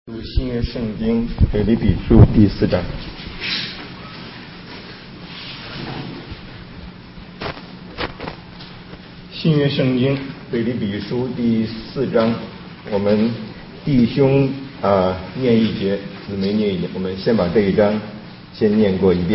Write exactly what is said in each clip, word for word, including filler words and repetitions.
读新约圣经腓立比书第四章。新约圣经腓立比书第四章，我们弟兄啊、呃、念一节，姊妹念一节。我们先把这一章先念过一遍。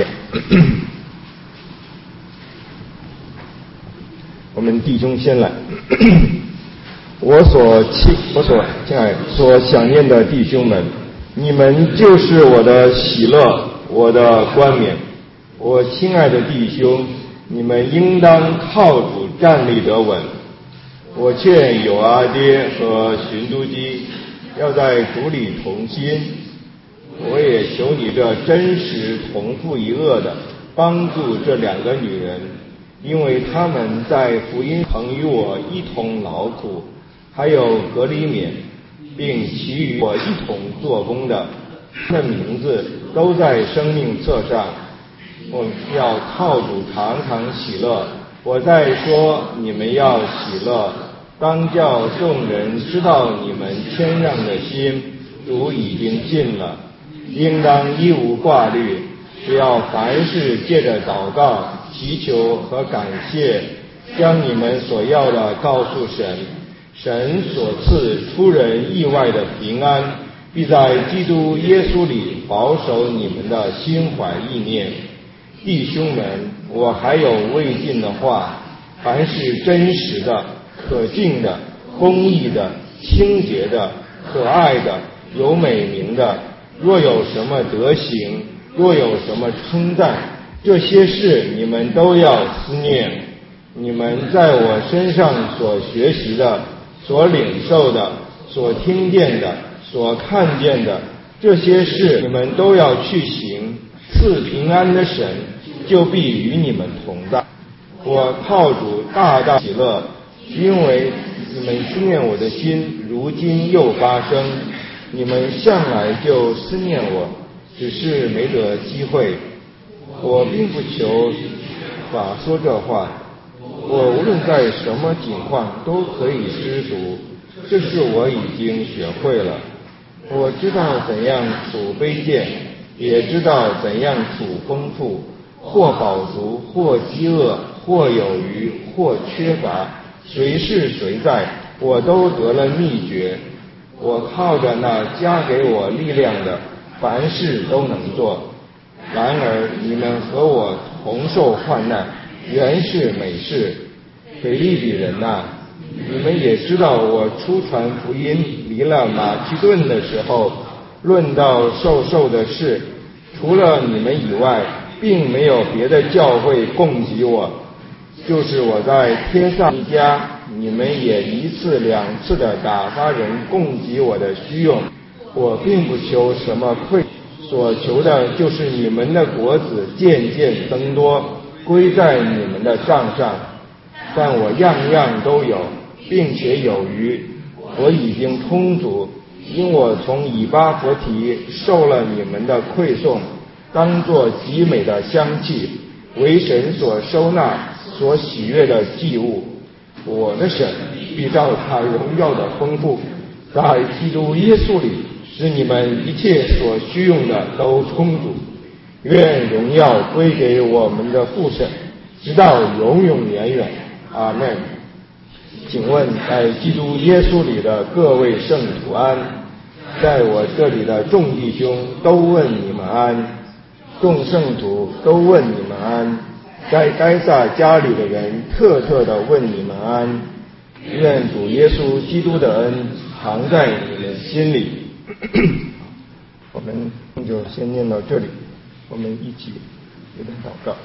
我们弟兄先来。我所亲，我所亲爱、所想念的弟兄们，你们就是我的喜乐，我的冠冕。我亲爱的弟兄，你们应当靠主站立得稳。我劝友阿爹和寻都基要在主里同心。我也求你这真实同父一轭的帮助这两个女人，因为她们在福音曾与我一同劳苦。还有格里勉，并其余我一同做工的，的名字都在生命册上。我要靠主常常喜乐。我再说，你们要喜乐，当叫众人知道你们谦让的心，主已经尽了。应当一无挂虑，只要凡事借着祷告、祈求和感谢，将你们所要的告诉神。神所赐出人意外的平安，必在基督耶稣里保守你们的心怀意念。弟兄们，我还有未尽的话，凡是真实的、可敬的、公义的、清洁的、可爱的、有美名的，若有什么德行，若有什么称赞，这些事你们都要思念。你们在我身上所学习的，所领受的，所听见的，所看见的，这些事你们都要去行。赐平安的神就必与你们同在。我靠主大大喜乐，因为你们思念我的心如今又发生。你们向来就思念我，只是没得机会。我并不求法说这话，我无论在什么境况都可以知足，这是我已经学会了。我知道怎样处卑贱，也知道怎样处丰富，或饱足，或饥饿，或有余，或缺乏，谁是谁在，我都得了秘诀。我靠着那加给我力量的，凡事都能做。然而你们和我同受患难，原是美事。腓立比人呐、啊，你们也知道，我初传福音离了马其顿的时候，论到授受的事，除了你们以外，并没有别的教会供给我。就是我在帖撒罗尼迦，你们也一次两次的打发人供给我的需用。我并不求什么馈，所求的就是你们的果子渐渐增多，归在你们的账上。但我样样都有，并且有余，我已经充足，因我从以巴弗提受了你们的馈送，当作极美的香气，为神所收纳、所喜悦的祭物。我的神必照他荣耀的丰富，在基督耶稣里，使你们一切所需用的都充足。愿荣耀归给我们的父神，直到永永远远。阿们。请问在基督耶稣里的各位圣徒安，在我这里的众弟兄都问你们安，众圣徒都问你们安，在该撒家里的人特特的问你们安。愿主耶稣基督的恩藏在你们心里。我们就先念到这里，我们一起有点祷告。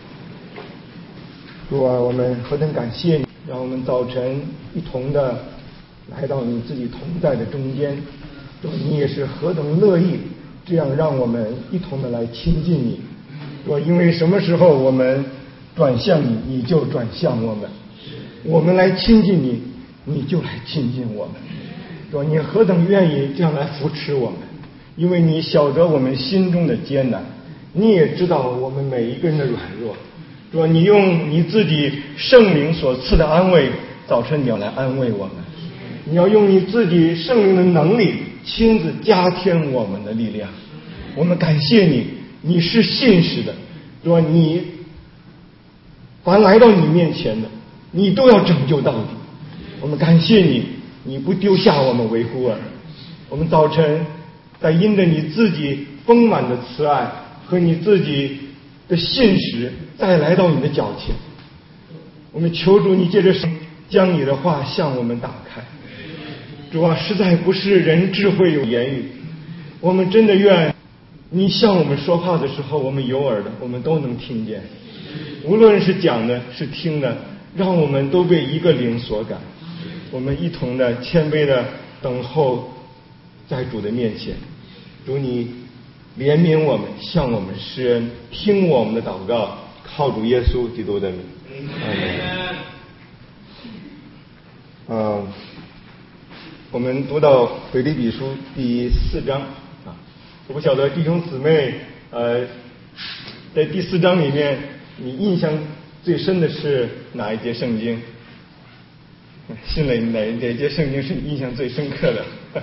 主啊，我们何等感谢你，让我们早晨一同的来到你自己同在的中间。主，你也是何等乐意这样让我们一同的来亲近你。主，因为什么时候我们转向你，你就转向我们；我们来亲近你，你就来亲近我们。主，你何等愿意这样来扶持我们，因为你晓得我们心中的艰难，你也知道我们每一个人的软弱。说你用你自己圣灵所赐的安慰，早晨你要来安慰我们，你要用你自己圣灵的能力亲自加添我们的力量。我们感谢你，你是信实的，是吧？你凡来到你面前的，你都要拯救到底。我们感谢你，你不丢下我们为孤儿。我们早晨在因着你自己丰满的慈爱和你自己的信实，再来到你的脚前。我们求主你借着神将你的话向我们打开。主啊，实在不是人智慧有言语，我们真的愿你向我们说话的时候，我们有耳的我们都能听见，无论是讲的是听的，让我们都被一个灵所感。我们一同的谦卑的等候在主的面前。主你怜悯我们，向我们施恩，听我们的祷告，靠主耶稣基督的名。阿门。嗯，我们读到腓立比书第四章啊，我不晓得弟兄姊妹，呃，在第四章里面，你印象最深的是哪一节圣经？信磊，哪哪节圣经是你印象最深刻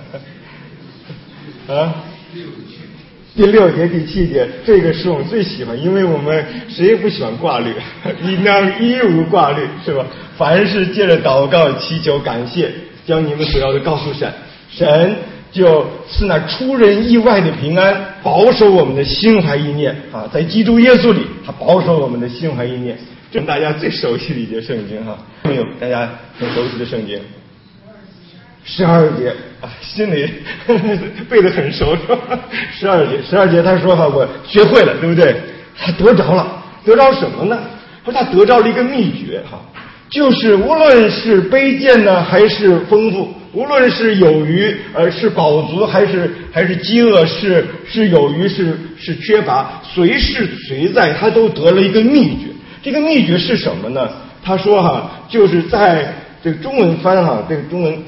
的？啊？第六节、第七节，这个是我们最喜欢，因为我们谁也不喜欢挂虑，应当一无挂虑，是吧？凡是借着祷告、祈求、感谢，将你们所要的告诉神，神就是那出人意外的平安，保守我们的心怀意念啊，在基督耶稣里，他保守我们的心怀意念。这是大家最熟悉的一节圣经哈，没有大家很熟悉的圣经。十二节啊，心里呵呵背得很熟是吧？十二节，十二节他说哈，我学会了，对不对？他得着了，得着什么呢？说他得着了一个秘诀哈，就是无论是卑贱呢，还是丰富，无论是有余，呃，是饱足，还是还是饥饿，是是有余，是是缺乏，随是随在，他都得了一个秘诀。这个秘诀是什么呢？他说哈，就是在这个中文翻哈，这个中文。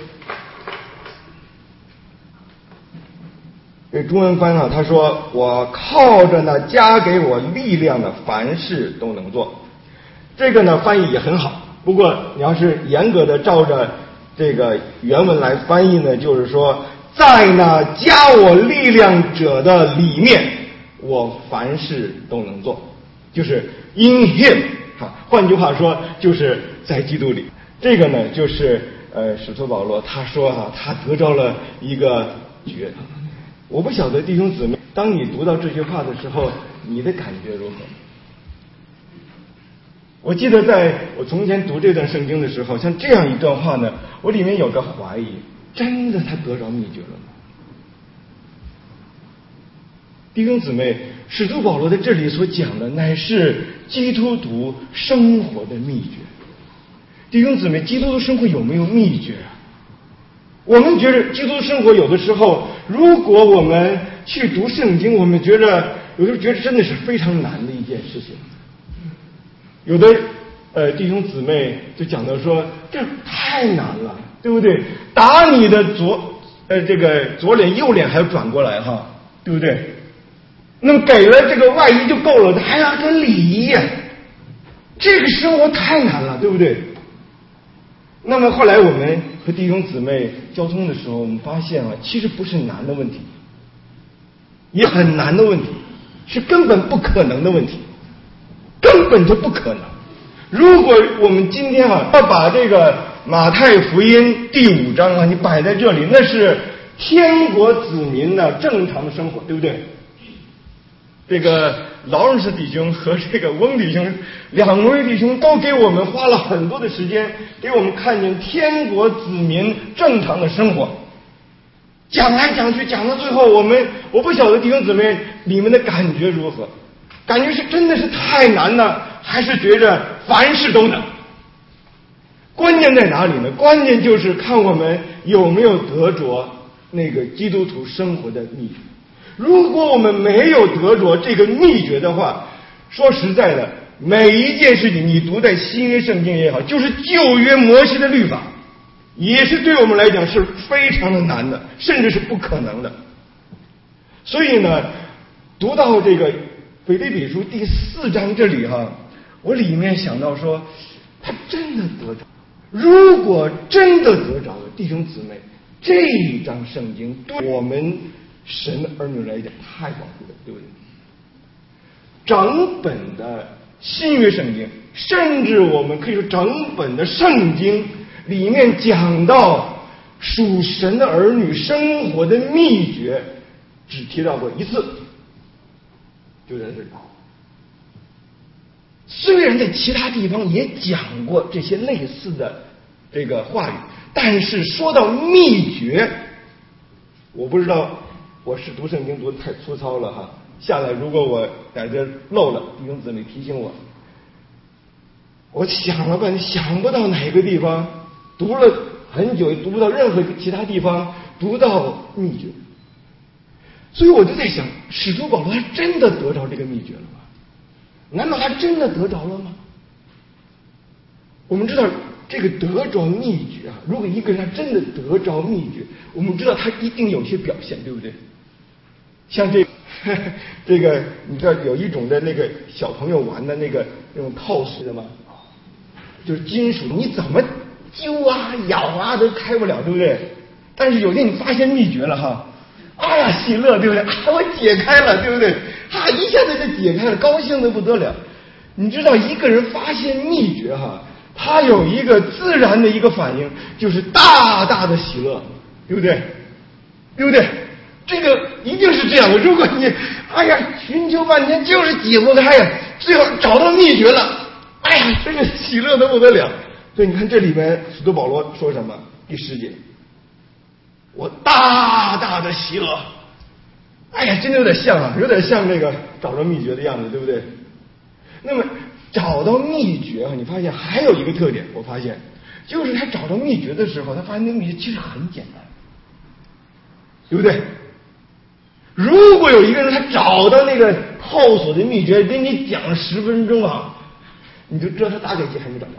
这中文翻啊，他说我靠着呢加给我力量的，凡事都能做。这个呢翻译也很好，不过你要是严格的照着这个原文来翻译呢，就是说在那加我力量者的里面，我凡事都能做，就是 in him 哈，换句话说就是在基督里。这个呢就是呃使徒保罗他说哈、啊，他得着了一个诀。我不晓得弟兄姊妹，当你读到这句话的时候，你的感觉如何？我记得在我从前读这段圣经的时候，像这样一段话呢，我里面有个怀疑：真的他得着秘诀了吗？弟兄姊妹，使徒保罗在这里所讲的，乃是基督徒生活的秘诀。弟兄姊妹，基督徒生活有没有秘诀啊？我们觉得基督生活有的时候，如果我们去读圣经，我们觉得有的时候觉得真的是非常难的一件事情。有的呃弟兄姊妹就讲到说，这太难了，对不对？打你的左呃这个左脸右脸还要转过来哈，对不对？那么给了这个外衣就够了，还要跟礼仪呀，这个生活太难了，对不对？那么后来我们和弟兄姊妹交通的时候，我们发现啊，其实不是难的问题，也很难的问题，是根本不可能的问题，根本就不可能。如果我们今天啊要把这个马太福音第五章啊，你摆在这里，那是天国子民的正常的生活，对不对？这个劳伦斯弟兄和这个翁弟兄两位弟兄都给我们花了很多的时间，给我们看见天国子民正常的生活。讲来讲去，讲到最后，我们我不晓得弟兄姊妹你们的感觉如何？感觉是真的是太难呢，还是觉着凡事都能？关键在哪里呢？关键就是看我们有没有得着那个基督徒生活的秘诀。如果我们没有得着这个秘诀的话，说实在的，每一件事情你读在新约圣经也好，就是旧约摩西的律法，也是对我们来讲是非常的难的，甚至是不可能的。所以呢，读到这个腓立比书第四章这里哈，我里面想到说，他真的得着。如果真的得着了，弟兄姊妹， 这一章圣经对我们神的儿女来讲太宝贵了，对不对？整本的新约圣经，甚至我们可以说整本的圣经里面讲到属神的儿女生活的秘诀，只提到过一次，就在这里。虽然在其他地方也讲过这些类似的这个话语，但是说到秘诀，我不知道我是读圣经读的太粗糙了哈。下来如果我在这漏了，弟兄姊妹提醒我。我想了半天，想不到哪个地方，读了很久也读不到任何其他地方读到秘诀，所以我就在想，使徒保罗他真的得着这个秘诀了吗？难道他真的得着了吗？我们知道这个得着秘诀啊，如果一个人他真的得着秘诀，我们知道他一定有些表现，对不对？像这个这个你知道有一种的那个小朋友玩的那个那种套索的吗？就是金属，你怎么揪啊咬啊都开不了，对不对？但是有天你发现秘诀了哈，哎呀喜乐，对不对？啊，我解开了，对不对？啊，一下子就解开了，高兴的不得了。你知道一个人发现秘诀哈，他有一个自然的一个反应，就是大大的喜乐，对不对？对不对？这个一定是这样的。如果你哎呀寻求半天就是解不开呀，最后找到秘诀了，哎呀真是喜乐的不得了。所以你看这里面使徒保罗说什么？第十节，我大大的喜乐。哎呀真的有点像啊，有点像那个找到秘诀的样子，对不对？那么找到秘诀啊，你发现还有一个特点，我发现就是他找到秘诀的时候，他发现那个秘诀其实很简单，对不对？如果有一个人他找到那个套索的秘诀，跟你讲了十分钟啊，你就知道他大概其还没找到。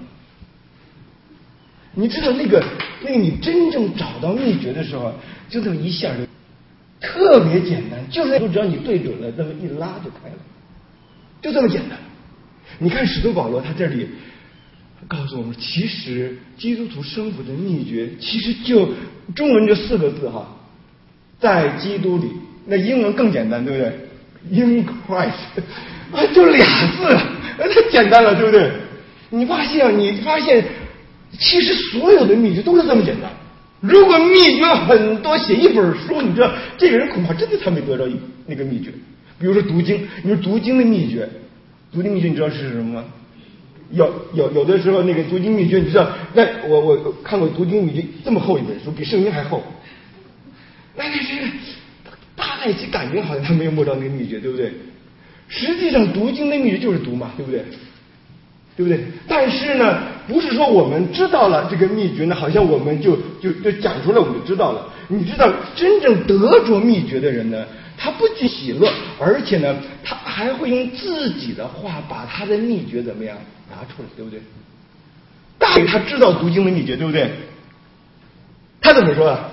你知道那个那个你真正找到秘诀的时候，就这么一下就特别简单，就是只要你对准了，那么一拉就开了，就这么简单。你看使徒保罗他这里告诉我们，其实基督徒生活的秘诀其实就中文就四个字哈，在基督里。那英文更简单，对不对 ？In Christ 啊，就俩字，太简单了，对不对？你发现，你发现，其实所有的秘诀都是这么简单。如果秘诀很多，写一本书，你知道，这个人恐怕真的他没得着一那个秘诀。比如说读经，你说读经的秘诀，读经秘诀你知道是什么吗？有有有的时候那个读经秘诀，你知道，那我我看过读经秘诀这么厚一本书，比圣经还厚。那那是。大概其感觉好像他没有摸到那个秘诀，对不对？实际上读经的秘诀就是读嘛，对不对？对不对？但是呢，不是说我们知道了这个秘诀呢，好像我们就就就讲出来我们就知道了。你知道，真正得着秘诀的人呢，他不仅喜乐，而且呢，他还会用自己的话把他的秘诀怎么样拿出来，对不对？大概他知道读经的秘诀，对不对？他怎么说啊？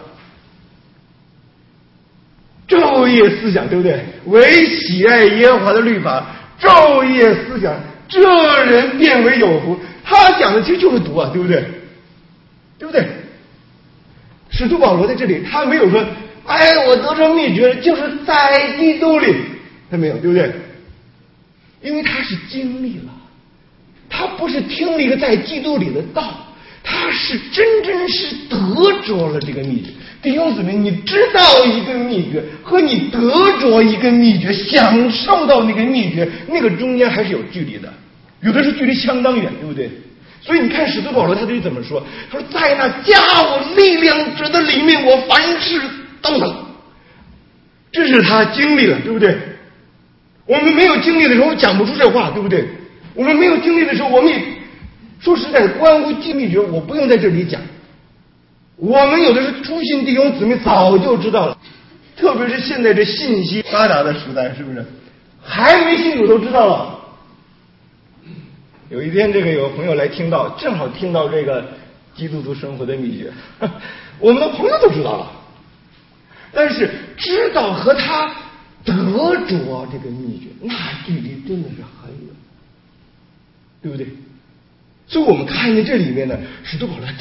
昼夜思想，对不对？唯喜爱耶和华的律法，昼夜思想，这人变为有福。他讲的其实就是读啊，对不对？对不对？使徒保罗在这里，他没有说，哎，我得着秘诀就是在基督里，他没有，对不对？因为他是经历了，他不是听了一个在基督里的道，他是真真是得着了这个秘诀。弟兄姊妹，你知道一个秘诀和你得着一个秘诀，享受到那个秘诀，那个中间还是有距离的，有的是距离相当远，对不对？所以你看使徒保罗他这里怎么说？他说在那加我力量者的里面，我凡事都能。这是他经历了，对不对？我们没有经历的时候，我讲不出这话，对不对？我们没有经历的时候，我们也说实在，关乎记秘诀，我不用在这里讲。我们有的是初信弟兄姊妹早就知道了，特别是现在这信息发达的时代，是不是？还没信主都知道了。有一天，这个有朋友来听到，正好听到这个基督徒生活的秘诀，我们的朋友都知道了，但是知道和他得着这个秘诀，那距离真的是很远，对不对？所以我们看见这里面呢，使徒保罗真的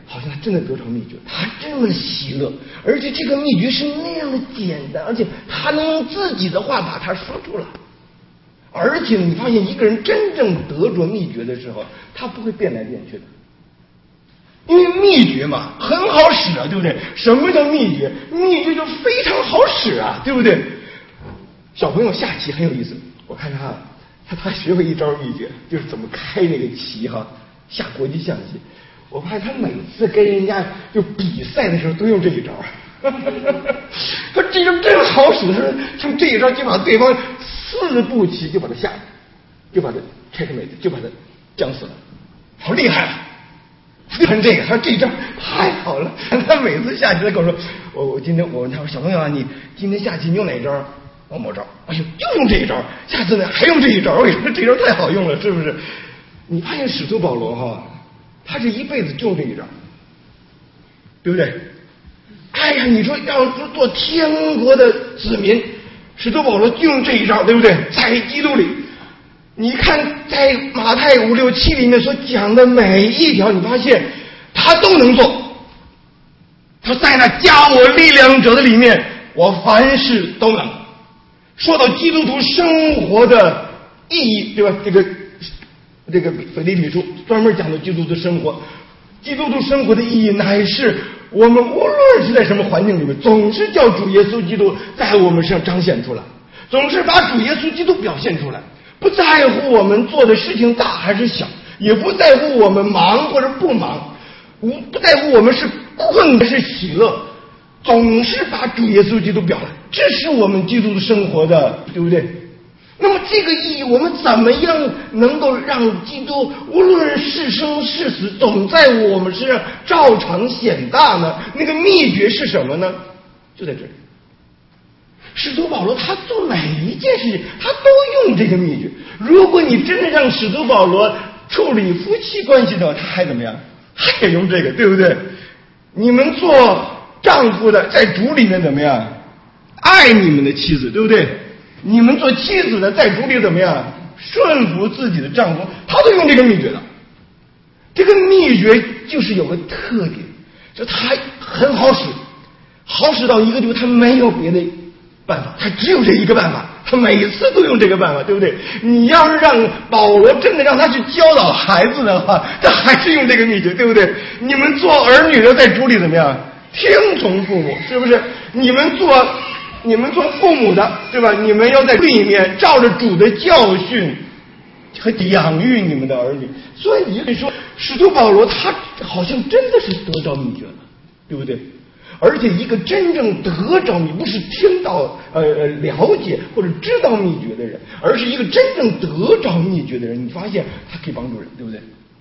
好像他真的得着秘诀，他这么喜乐，而且这个秘诀是那样的简单，而且他能用自己的话把它说出来。而且你发现一个人真正得着秘诀的时候，他不会变来变去的，因为秘诀嘛很好使啊，对不对？什么叫秘诀？秘诀就非常好使啊，对不对？小朋友下棋很有意思，我看他他他学会一招秘诀，就是怎么开那个棋哈，下国际象棋。我发现他每次跟人家就比赛的时候都用这一招，他这招真好使，他说用这一招就把对方四步棋就把他下，就把他 checkmate， 就把他将死了，好厉害啊！看这个，他说这招太好了。他每次下棋他跟我说，我我今天我问他说小朋友啊，你今天下棋你用哪一招？我某招，哎呦，就用这一招，下次呢还用这一招。我跟你说这招太好用了，是不是？你发现使徒保罗哈，他这一辈子就用这一招，对不对？哎呀，你说要做天国的子民，使徒保罗就用这一招，对不对？在基督里，你看在马太五六七里面所讲的每一条，你发现他都能做。他在那加我力量者的里面，我凡事都能。说到基督徒生活的意义，对吧？这个这个腓立比书专门讲到基督徒生活，基督徒生活的意义乃是我们无论是在什么环境里面，总是叫主耶稣基督在我们身上彰显出来，总是把主耶稣基督表现出来，不在乎我们做的事情大还是小，也不在乎我们忙或者不忙，不不在乎我们是困还是喜乐，总是把主耶稣基督表达，这是我们基督的生活的，对不对？那么这个意义，我们怎么样能够让基督无论是生是死，总在我们身上照常显大呢？那个秘诀是什么呢？就在这里。使徒保罗他做每一件事情，他都用这个秘诀。如果你真的让使徒保罗处理夫妻关系的话，他还怎么样？还得用这个，对不对？你们做丈夫的在主里面怎么样？爱你们的妻子，对不对？你们做妻子的在主里怎么样？顺服自己的丈夫，他都用这个秘诀的。这个秘诀就是有个特点，就他很好使，好使到一个地步，他没有别的办法，他只有这一个办法，他每次都用这个办法，对不对？你要是让保罗真的让他去教导孩子的话，他还是用这个秘诀，对不对？你们做儿女的在主里怎么样？听从父母，是不是？你们做你们做父母的，对吧？你们要在里面照着主的教训和养育你们的儿女。所以你可以说，使徒保罗他好像真的是得着秘诀了，对不对？而且一个真正得着你不是听到呃呃了解或者知道秘诀的人，而是一个真正得着秘诀的人，你发现他可以帮助人，对不对？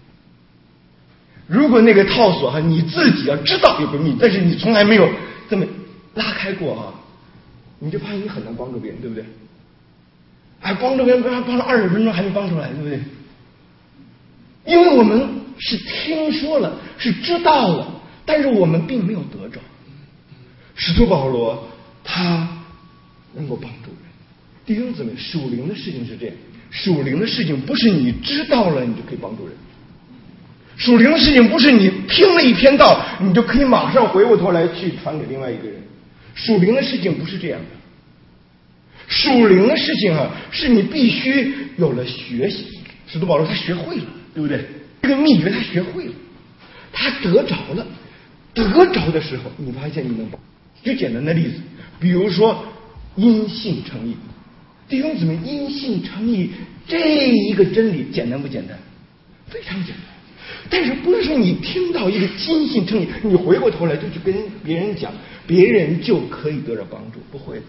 如果那个套索哈，你自己要知道有个秘，但是你从来没有这么拉开过哈，你就发现你很难帮助别人，对不对？哎，帮助别人帮了二十分钟还没帮出来，对不对？因为我们是听说了，是知道了，但是我们并没有得着。使徒保罗他能够帮助人。弟兄姊妹，属灵的事情是这样，属灵的事情不是你知道了你就可以帮助人，属灵的事情不是你听了一篇道你就可以马上回过头来去传给另外一个人，属灵的事情不是这样的。属灵的事情啊，是你必须有了学习。使徒保罗他学会了，对不对？这个秘诀他学会了，他得着了，得着的时候你发现你能帮。举简单的例子，比如说因信称义。弟兄姊妹，因信称义这一个真理简单不简单？非常简单。但是不是说你听到一个因信称义，你回过头来就去跟别人讲，别人就可以得到帮助？不会的。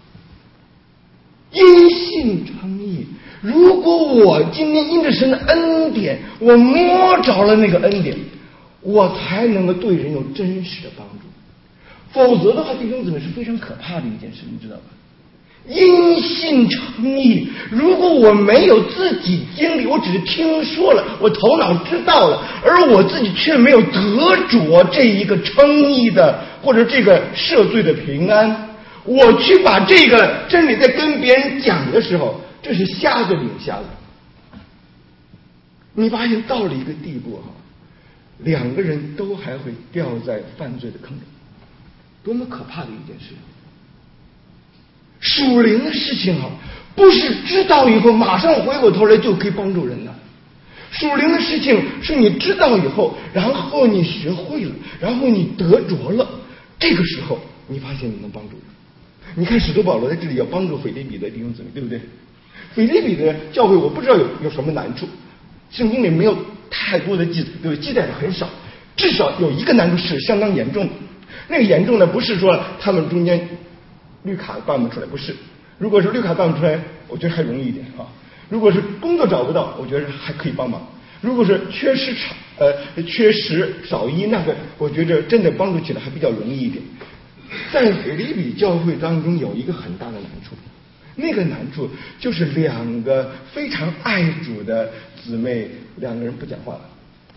因信称义，如果我今天因着神的恩典，我摸着了那个恩典，我才能够对人有真实的帮助。否则的话，弟兄姊妹是非常可怕的一件事，你知道吧？因信称义，如果我没有自己经历，我只是听说了，我头脑知道了，而我自己却没有得着这一个称义的或者这个赦罪的平安，我去把这个真理在跟别人讲的时候，这是瞎子领瞎子。你发现到了一个地步哈， 两个人都还会掉在犯罪的坑里，多么可怕的一件事！属灵的事情啊，不是知道以后马上回过头来就可以帮助人的。属灵的事情是你知道以后，然后你学会了，然后你得着了，这个时候你发现你能帮助人。你看使徒保罗在这里要帮助腓立比的弟兄姊妹，对不对？腓立比的教会我不知道有有什么难处，圣经里没有太多的记载，对不对？记载的很少，至少有一个难处是相当严重的。那个严重呢，不是说他们中间绿卡办不出来，不是。如果是绿卡办不出来，我觉得还容易一点啊。如果是工作找不到，我觉得还可以帮忙。如果是缺失少呃缺食少衣，那个我觉得真的帮助起来还比较容易一点。在腓立比教会当中有一个很大的难处，那个难处就是两个非常爱主的姊妹，两个人不讲话了。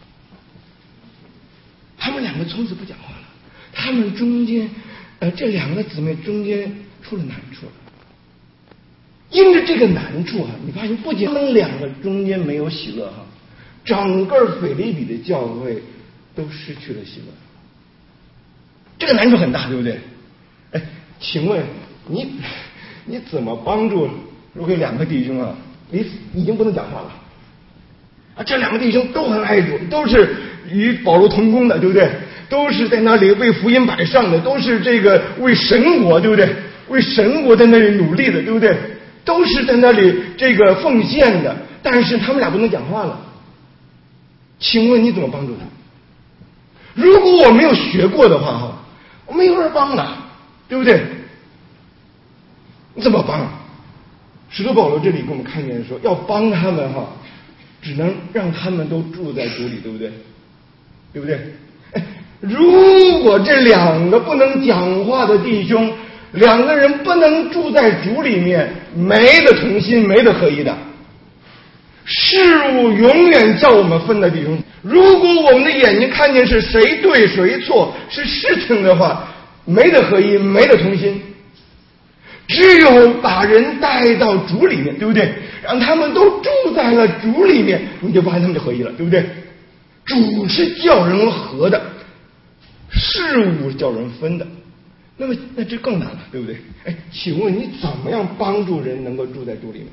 他们两个从此不讲话了，他们中间呃这两个姊妹中间出了难处了。因着这个难处啊，你发现不仅他们两个中间没有喜乐哈，整个腓立比的教会都失去了喜乐。这个难处很大，对不对？哎，请问你你怎么帮助？如果两个弟兄啊，你已经不能讲话了啊，这两个弟兄都很爱主，都是与保罗同工的，对不对？都是在那里为福音摆上的，都是这个为神国，对不对？为神国在那里努力的，对不对？都是在那里这个奉献的，但是他们俩不能讲话了。请问你怎么帮助他？如果我没有学过的话哈，我没有人帮了，对不对？你怎么帮？使徒保罗这里给我们看见说，要帮他们哈，只能让他们都住在主里，对不对？对不对？哎，如果这两个不能讲话的弟兄，两个人不能住在主里面，没得同心，没得合一的。事物永远叫我们分的弟兄。如果我们的眼睛看见是谁对谁错，是事情的话，没得合一，没得同心。只有把人带到主里面，对不对？让他们都住在了主里面，你就发现他们就合一了，对不对？主是叫人合的，事物叫人分的。那么那这更难了，对不对？哎，请问你怎么样帮助人能够住在主里面？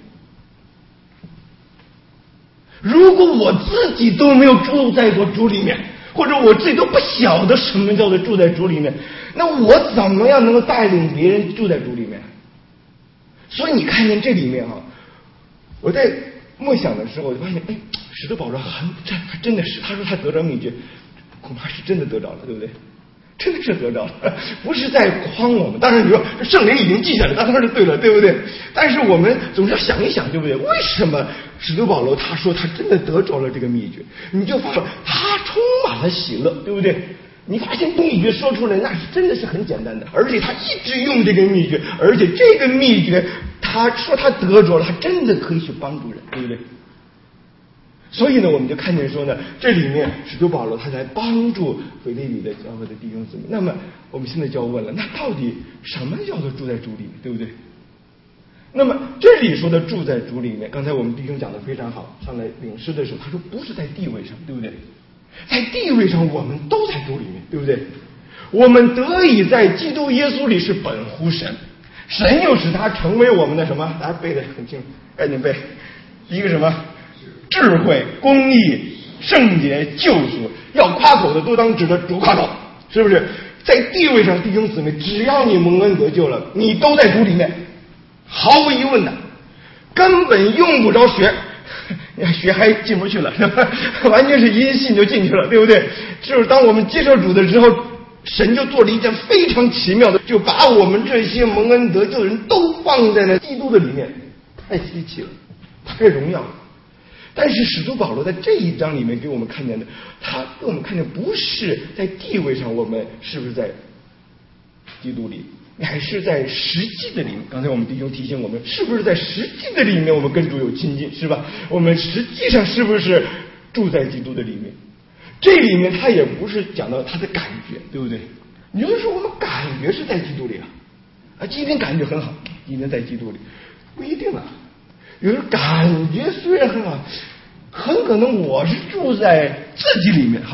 如果我自己都没有住在过主里面，或者我自己都不晓得什么叫做住在主里面，那我怎么样能够带领别人住在主里面？所以你看见这里面啊，我在默想的时候，我就发现，哎，使徒保罗很这还真的是，他说他得着秘诀，恐怕是真的得着了，对不对？真的是得着了，不是在诓我们。当然你说圣灵已经记下来，当然是对了，对不对？但是我们总是要想一想，对不对？为什么使徒保罗他说他真的得着了这个秘诀？你就发现他充满了喜乐，对不对？你发现秘诀说出来那是真的是很简单的，而且他一直用这个秘诀，而且这个秘诀他说他得着了，他真的可以去帮助人，对不对？所以呢，我们就看见说呢，这里面使徒保罗他在帮助腓立比的教会的弟兄姊妹。那么我们现在就要问了，那到底什么叫做住在主里面，对不对？那么这里说的住在主里面，刚才我们弟兄讲的非常好，上来领诗的时候他说不是在地位上，对不对？在地位上我们都在主里面，对不对？我们得以在基督耶稣里是本乎神，神又使他成为我们的什么？大家背得很清楚，赶紧背。一个什么？智慧、公义、圣洁、救赎。要夸口的都当指着主夸口，是不是？在地位上弟兄姊妹，只要你蒙恩得救了，你都在主里面，毫无疑问的，根本用不着学，学还进不去了，是吧？完全是因信就进去了，对不对？就是当我们接受主的时候，神就做了一件非常奇妙的，就把我们这些蒙恩得救的人都放在了基督的里面，太稀奇了，太荣耀了。但是使徒保罗在这一章里面给我们看见的，他给我们看见不是在地位上我们是不是在基督里，还是在实际的里面。刚才我们弟兄提醒我们，是不是在实际的里面我们跟主有亲近，是吧？我们实际上是不是住在基督的里面？这里面他也不是讲到他的感觉，对不对？你就说我们感觉是在基督里啊，啊，今天感觉很好，今天在基督里不一定啊。有人感觉虽然很好，很可能我是住在自己里面哈，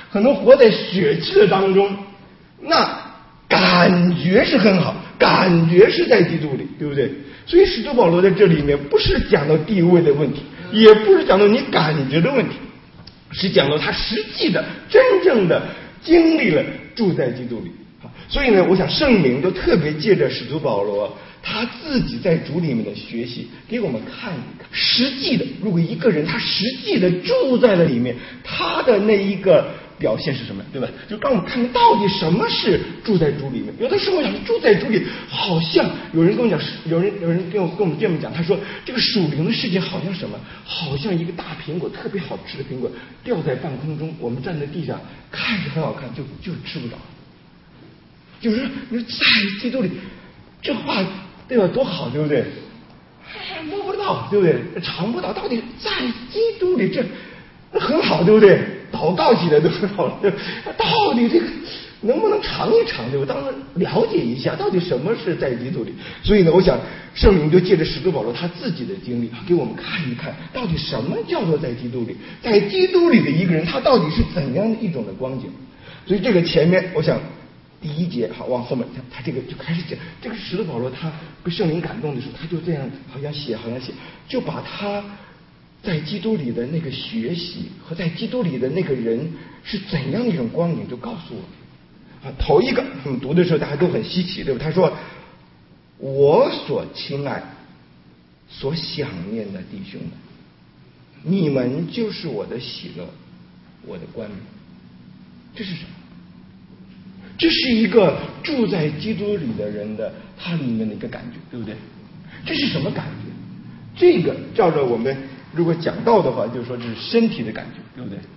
可能活在血气的当中，那感觉是很好，感觉是在基督里，对不对？所以使徒保罗在这里面不是讲到地位的问题，也不是讲到你感觉的问题，是讲到他实际的真正的经历了住在基督里。所以呢，我想圣灵就特别借着使徒保罗他自己在主里面的学习，给我们看一看实际的，如果一个人他实际的住在了里面，他的那一个表现是什么，对吧？就让我们看看到底什么是住在主里面。有的时候我想住在主里，好像有人跟我讲，有人有人跟我跟我们这么讲，他说这个属灵的世界好像什么，好像一个大苹果，特别好吃的苹果掉在半空中，我们站在地上看着很好看，就就吃不着。就是你在基督里，这话对吧？多好，对不对？还摸不到，对不对？尝不到，到底在基督里这那很好，对不对？祷告起来都很好，对吧？到底这个能不能尝一尝，对吧？当然了解一下，到底什么是在基督里。所以呢，我想圣灵就借着使徒保罗他自己的经历，给我们看一看，到底什么叫做在基督里，在基督里的一个人，他到底是怎样的一种的光景。所以这个前面，我想。第一节好，往后面他他这个就开始讲，这个使徒保罗他被圣灵感动的时候，他就这样好像写好像写，就把他在基督里的那个学习和在基督里的那个人是怎样一种光景，就告诉我啊。头一个我们读的时候大家都很稀奇，对吧？他说：“我所亲爱、所想念的弟兄们，你们就是我的喜乐，我的冠冕。”这是什么？这是一个住在基督里的人的他里面的一个感觉，对不对？这是什么感觉？这个照着我们如果讲到的话，就是说这是身体的感觉，对不对？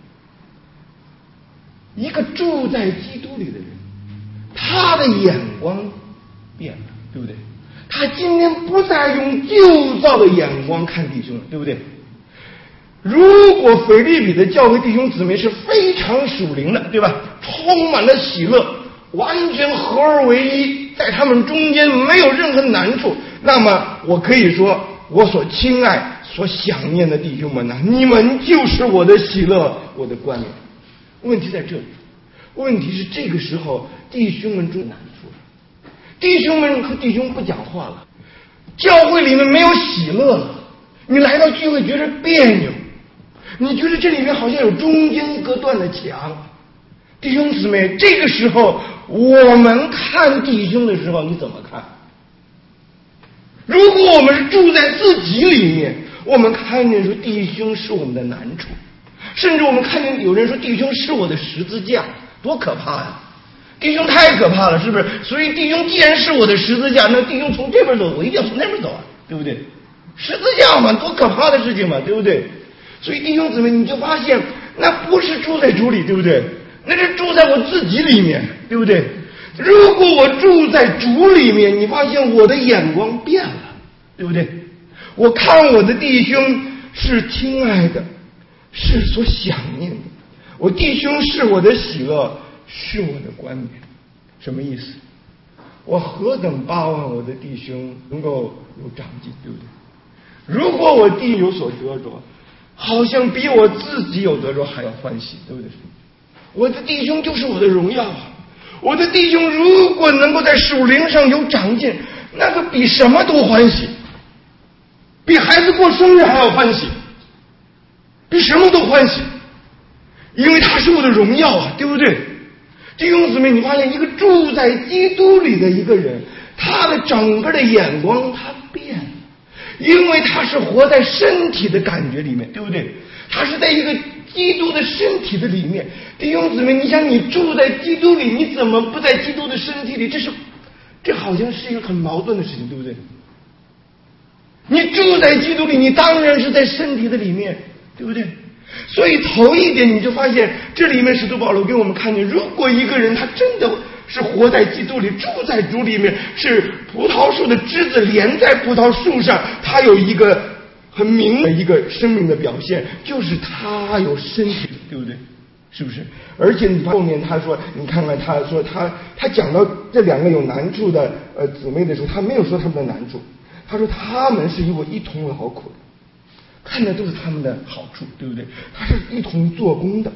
一个住在基督里的人，他的眼光变了，对不对？他今天不再用旧造的眼光看弟兄了，对不对？如果腓立比的教会弟兄姊妹是非常属灵的，对吧？充满了喜乐，完全合而为一，在他们中间没有任何难处，那么我可以说，我所亲爱、所想念的弟兄们呢、啊，你们就是我的喜乐，我的冠冕。问题在这里，问题是这个时候弟兄们中难处了，弟兄们和弟兄不讲话了，教会里面没有喜乐了，你来到聚会觉得别扭，你觉得这里面好像有中间隔断的墙。弟兄姊妹，这个时候我们看弟兄的时候你怎么看？如果我们是住在自己里面，我们看见说弟兄是我们的难处，甚至我们看见有人说弟兄是我的十字架，多可怕呀！弟兄太可怕了，是不是？所以弟兄既然是我的十字架，那弟兄从这边走，我一定要从那边走啊，对不对？十字架嘛，多可怕的事情嘛，对不对？所以弟兄姊妹，你就发现那不是住在主里，对不对？那是住在我自己里面，对不对？如果我住在主里面，你发现我的眼光变了，对不对？我看我的弟兄是亲爱的，是所想念的，我弟兄是我的喜乐，是我的冠冕。什么意思？我何等巴望我的弟兄能够有长进，对不对？如果我弟有所得着，好像比我自己有得着还要欢喜，对不对？我的弟兄就是我的荣耀啊！我的弟兄如果能够在属灵上有长进，那个比什么都欢喜，比孩子过生日还要欢喜，比什么都欢喜，因为他是我的荣耀啊，对不对？弟兄姊妹，你发现一个住在基督里的一个人，他的整个的眼光他变了，因为他是活在身体的感觉里面，对不对？他是在一个基督的身体的里面。弟兄姊妹，你想你住在基督里，你怎么不在基督的身体里？这是这好像是一个很矛盾的事情，对不对？你住在基督里，你当然是在身体的里面，对不对？所以头一点你就发现这里面使徒保罗给我们看见，如果一个人他真的是活在基督里，住在主里面，是葡萄树的枝子连在葡萄树上，他有一个很明的一个生命的表现，就是他有身体，对不对？是不是？而且你后面他说，你看看他说他他讲到这两个有难处的呃姊妹的时候，他没有说他们的难处，他说他们是与我一同劳苦的，看的都是他们的好处，对不对？他是一同做工的，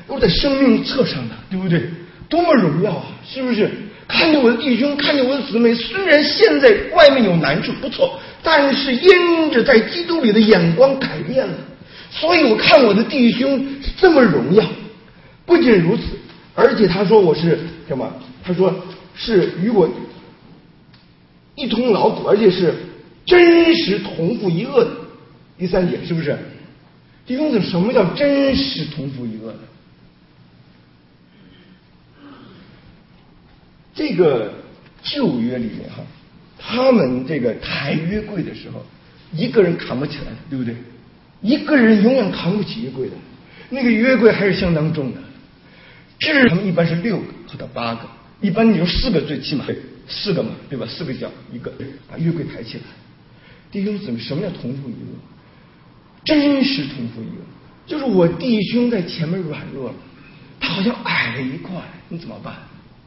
都在生命册上的，对不对？多么荣耀啊，是不是？看着我的弟兄，看着我的姊妹，虽然现在外面有难处，不错，但是因着在基督里的眼光改变了，所以我看我的弟兄是这么荣耀。不仅如此，而且他说我是什么？他说是与我一同劳苦，而且是真实同负一恶的。第三点是不是？弟兄姊妹，什么叫真实同负一恶的？这个旧约里面哈，他们这个抬约柜的时候，一个人扛不起来，对不对？一个人永远扛不起约柜的，那个约柜还是相当重的。至他们一般是六个或者八个，一般你说四个最起码四个嘛，对吧？四个脚一个把约柜抬起来。弟兄姊妹，什么叫同负一恶？真实同负一恶，就是我弟兄在前面软弱了，他好像矮了一块，你怎么办？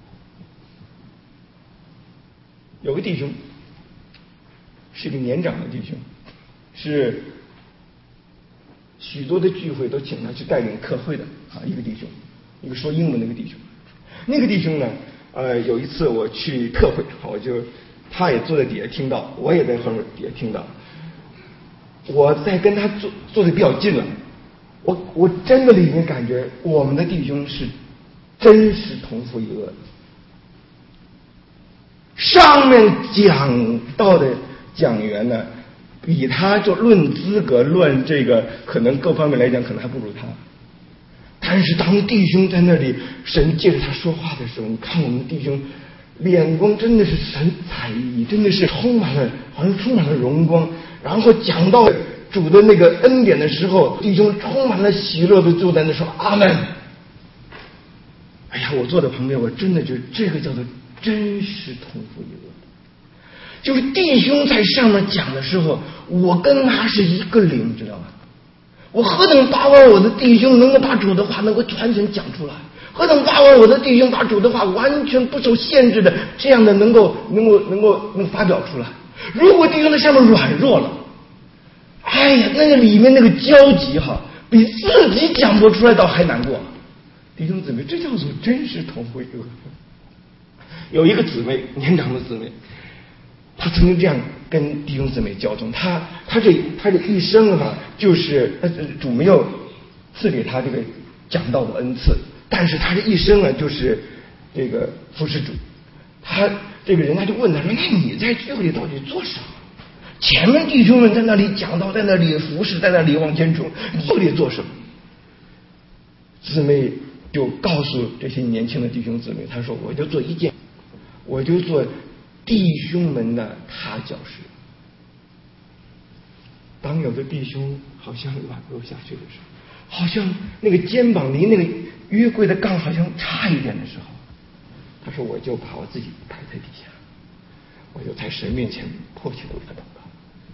有个弟兄是个年长的弟兄，是许多的聚会都请他去带领课会的啊，一个弟兄，一个说英文的一个弟兄。那个弟兄呢，呃，有一次我去特会，我就他也坐在底下听到，我也在后面底下听到。我在跟他坐坐的比较近了，我我真的里面感觉我们的弟兄是真实同负一恶的。上面讲到的讲员呢，比他就论资格、论这个可能各方面来讲，可能还不如他。但是当弟兄在那里，神借着他说话的时候，你看我们弟兄脸光真的是神采奕奕，真的是充满了，好像充满了荣光。然后讲到主的那个恩典的时候，弟兄充满了喜乐的坐在那说阿门。哎呀，我坐在旁边，我真的觉得这个叫做真实同负一恶，就是弟兄在上面讲的时候，我跟他是一个灵，知道吧？我何等巴望我的弟兄能够把主的话能够完全讲出来，何等巴望我的弟兄把主的话完全不受限制的这样的能够能够能够能发表出来。如果弟兄在上面软弱了，哎呀，那个里面那个焦急哈，比自己讲不出来倒还难过。弟兄姊妹，这叫做真实同负一恶。有一个姊妹，年长的姊妹，她曾经这样跟弟兄姊妹交通，她她这她这一生啊，就是呃主没有赐给她这个讲道的恩赐，但是她这一生啊，就是这个服侍主。她这个人他就问他说：“那你在聚会里到底做什么？前面弟兄们在那里讲道，在那里服侍，在那里往前冲，你到底做什么？”姊妹就告诉这些年轻的弟兄姊妹，他说：“我就做一件。”我就做弟兄们的踏脚石。当有的弟兄好像软弱下去的时候，好像那个肩膀离那个约柜的杠好像差一点的时候，他说我就把我自己摆在底下，我就在神面前迫切的为他祷告。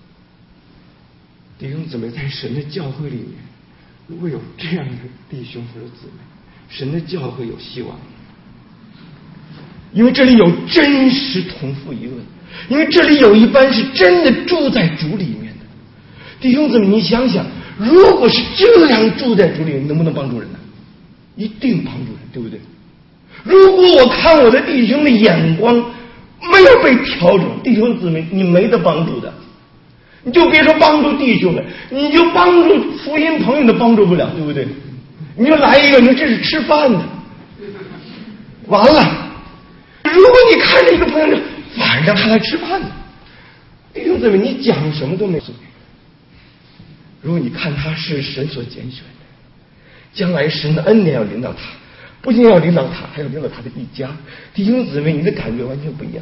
弟兄姊妹，在神的教会里面，如果有这样的弟兄或者姊妹，神的教会有希望。因为这里有真实同负一恶，因为这里有一班是真的住在主里面的弟兄姊妹，你想想，如果是这样住在主里面，能不能帮助人呢？一定帮助人，对不对？如果我看我的弟兄的眼光没有被调整，弟兄姊妹，你没得帮助的。你就别说帮助弟兄了，你就帮助福音朋友都帮助不了，对不对？你就来一个，你说这是吃饭的，完了。如果你看着一个朋友晚上他来吃饭呢，弟兄姊妹，你讲什么都没所谓。如果你看他是神所拣选的，将来神的恩典要领导他，不仅要领导他，还要领导他的一家。弟兄姊妹，你的感觉完全不一样。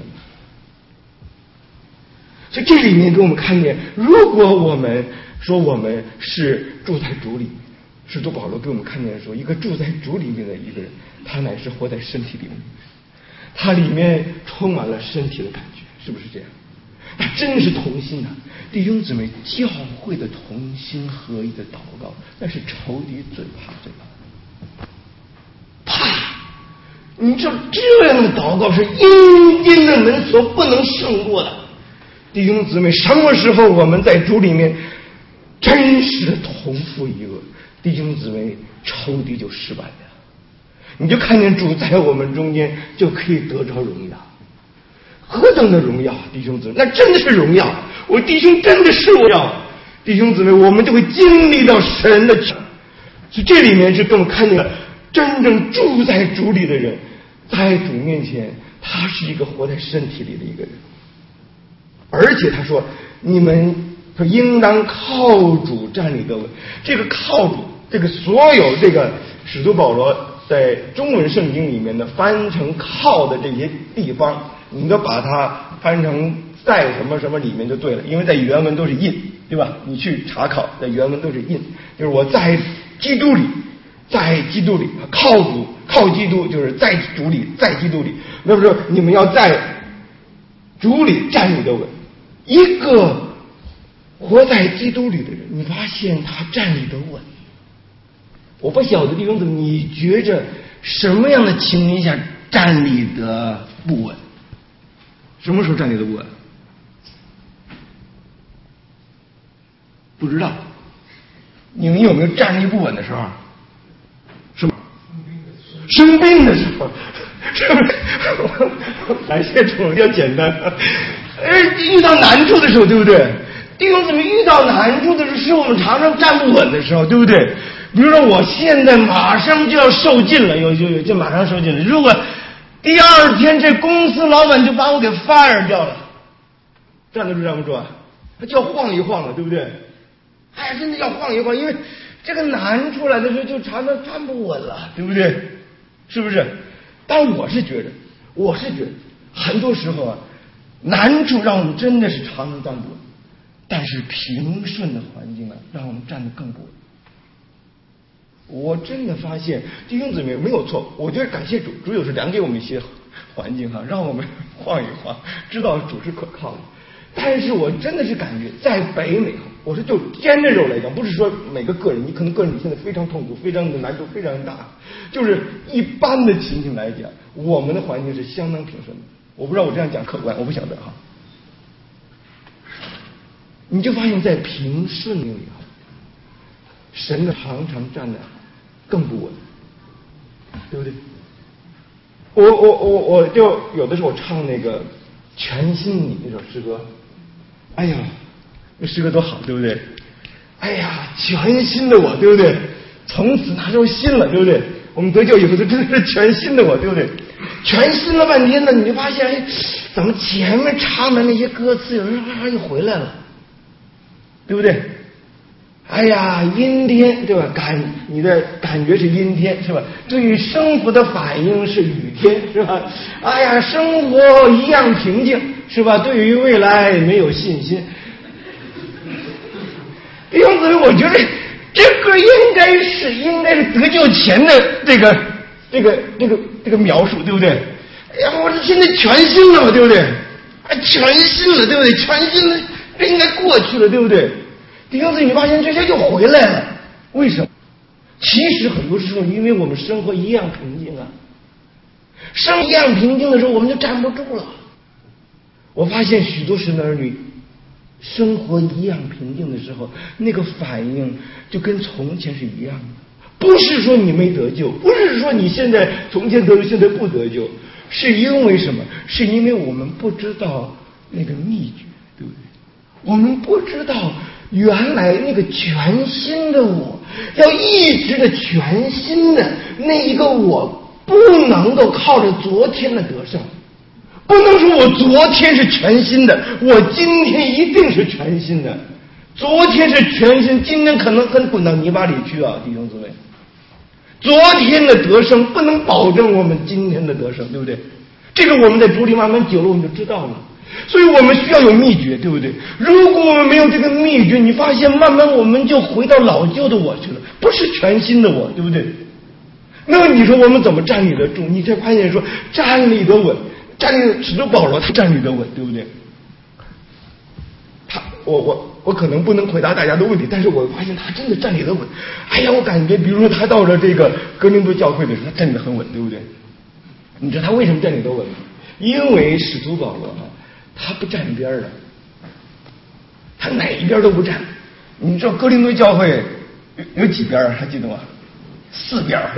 所以这里面给我们看见，如果我们说我们是住在主里面，使徒保罗给我们看见说，一个住在主里面的一个人，他乃是活在身体里面，他里面充满了身体的感觉，是不是这样？那真是同心啊！弟兄姊妹，教会的同心合一的祷告，那是仇敌最怕最怕。怕！你知道这样的祷告是阴间的门所不能胜过的。弟兄姊妹，什么时候我们在主里面真实的同负一恶，弟兄姊妹，仇敌就失败了。 你就看见主在我们中间就可以得着荣耀。何等的荣耀，弟兄姊妹，那真的是荣耀。我弟兄真的是荣耀，弟兄姊妹，我们就会经历到神的强。所以这里面是更看见了真正住在主里的人，在主面前，他是一个活在身体里的一个人。而且他说，你们说应当靠主站立得稳。这个靠主，这个所有这个使徒保罗在中文圣经里面的翻成靠的这些地方，你都把它翻成在什么什么里面就对了，因为在原文都是印，对吧？你去查考，在原文都是印，就是我在基督里，在基督里靠主，靠基督，就是在主里，在基督里。那么说你们要在主里站立得稳。一个活在基督里的人，你发现他站立得稳。我不晓得弟兄姊妹，你觉着什么样的情形下站立得不稳？什么时候站立得不稳？不知道。你们有没有站立不稳的时候？是吗？生病的时候，是不是？感谢主，比较简单。哎，遇到难处的时候，对不对？弟兄姊妹，遇到难处的时候，是我们常常站不稳的时候，对不对？比如说，我现在马上就要受尽了，有有有，就马上受尽了。如果第二天这公司老板就把我给 fire 掉了，站得住站不住啊？他就要晃一晃了，对不对？哎，真的要晃一晃，因为这个难出来的时候就常常站不稳了，对不对？是不是？但我是觉得，我是觉得，很多时候啊，难处让我们真的是常常站不稳，但是平顺的环境啊，让我们站得更不稳。我真的发现弟兄姊妹没有错，我觉得感谢主，主有时量给我们一些环境哈、啊，让我们晃一晃，知道主是可靠的。但是我真的是感觉在北美，我说就 general 来讲，不是说每个个人，你可能个人你现在非常痛苦，非常的难度非常大，就是一般的情形来讲，我们的环境是相当平顺的。我不知道我这样讲客观，我不晓得哈。你就发现在平顺里啊，神的常常站得更不稳，对不对？我我我我就有的时候我唱那个全心你那首诗歌，哎呀，那诗歌多好，对不对？哎呀，全新的我，对不对？从此那就新了，对不对？我们得救以后就真的是全新的我，对不对？全新了半天呢，你就发现，哎，怎么前面唱的那些歌词有时候又回来了，对不对？哎呀，阴天，对吧？感你的感觉是阴天，是吧？对于生活的反应是雨天，是吧？哎呀，生活一样平静，是吧？对于未来没有信心。弟兄姊妹，我觉得这个应该是应该是得救前的这个这个这个这个描述，对不对？哎呀，我这现在全新了嘛，对不对？哎，全新了，对不对？全新了，这应该过去了，对不对？弟兄姊妹，你发现这些又回来了，为什么？其实很多时候，因为我们生活一样平静啊，生活一样平静的时候，我们就站不住了。我发现许多神的儿女，生活一样平静的时候，那个反应就跟从前是一样的。不是说你没得救，不是说你现在从前得救，现在不得救，是因为什么？是因为我们不知道那个秘诀，对不对？我们不知道原来那个全新的我，要一直的全新的那一个我，不能够靠着昨天的得胜，不能说我昨天是全新的，我今天一定是全新的。昨天是全新，今天可能很滚到泥巴里去啊，弟兄姊妹。昨天的得胜不能保证我们今天的得胜，对不对？这个我们在主里慢慢久了，我们就知道了。所以我们需要有秘诀，对不对？如果我们没有这个秘诀，你发现慢慢我们就回到老旧的我去了，不是全新的我，对不对？那么你说我们怎么站立得住？你才发现说站立得稳，站立使徒保罗他站立得稳，对不对？他我我我可能不能回答大家的问题，但是我发现他真的站立得稳。哎呀，我感觉比如说他到了这个哥林多教会的时候，他站立得很稳，对不对？你知道他为什么站立得稳吗？因为使徒保罗啊，他不站边的，他哪一边都不站。你知道哥林多教会有有几边啊？还记得吗？四边，对不对？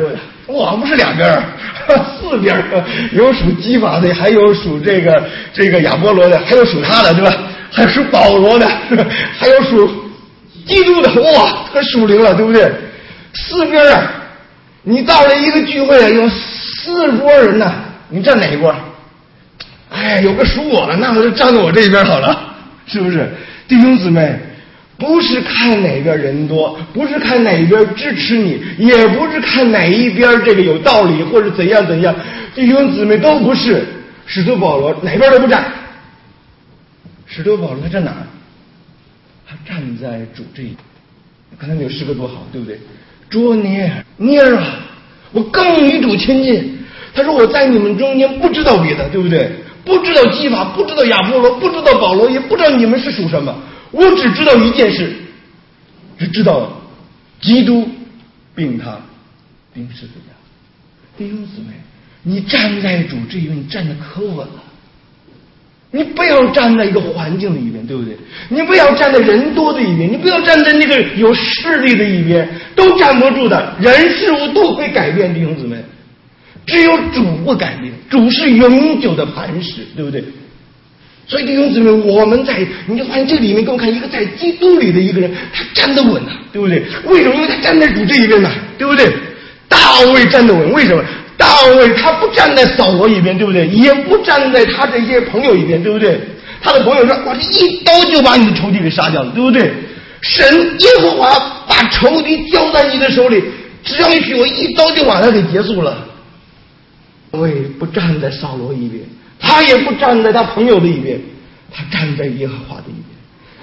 哇，不是两边儿，四边儿，有属基法的，还有属这个这个亚波罗的，还有属他的，对吧？还有属保罗的，还有属基督的，哇，可属灵了，对不对？四边啊，你到了一个聚会啊，有四拨人呢，你站哪一拨？哎，有个属我的，那我就站在我这一边好了，是不是？弟兄姊妹，不是看哪边人多，不是看哪边支持你，也不是看哪一边这个有道理或者怎样怎样，弟兄姊妹都不是。使徒保罗哪边都不站，使徒保罗他站哪儿？他站在主这一边。刚才那个诗歌多好，对不对？捉捏捏啊，我更与主亲近。他说我在你们中间不知道别的，对不对？不知道基法，不知道亚波罗，不知道保罗，也不知道你们是属什么。我只知道一件事，只知道基督并他钉十字架。弟兄姊妹，你站在主这一边，你站得可稳了。你不要站在一个环境的一边，对不对？你不要站在人多的一边，你不要站在那个有势力的一边，都站不住的。人事物都会改变，弟兄姊妹，只有主不改变，主是永久的磐石，对不对？所以弟兄姊妹，我们在你就发现这里面，给我看一个在基督里的一个人，他站得稳啊，对不对？为什么？因为他站在主这一边呢，对不对？大卫站得稳，为什么？大卫他不站在扫罗一边，对不对？也不站在他这些朋友一边，对不对？他的朋友说：“我这一刀就把你的仇敌给杀掉了，对不对？”神耶和华把仇敌交在你的手里，只要你许我一刀就把他给结束了。大卫不站在扫罗一边，他也不站在他朋友的一边，他站在耶和华的一边。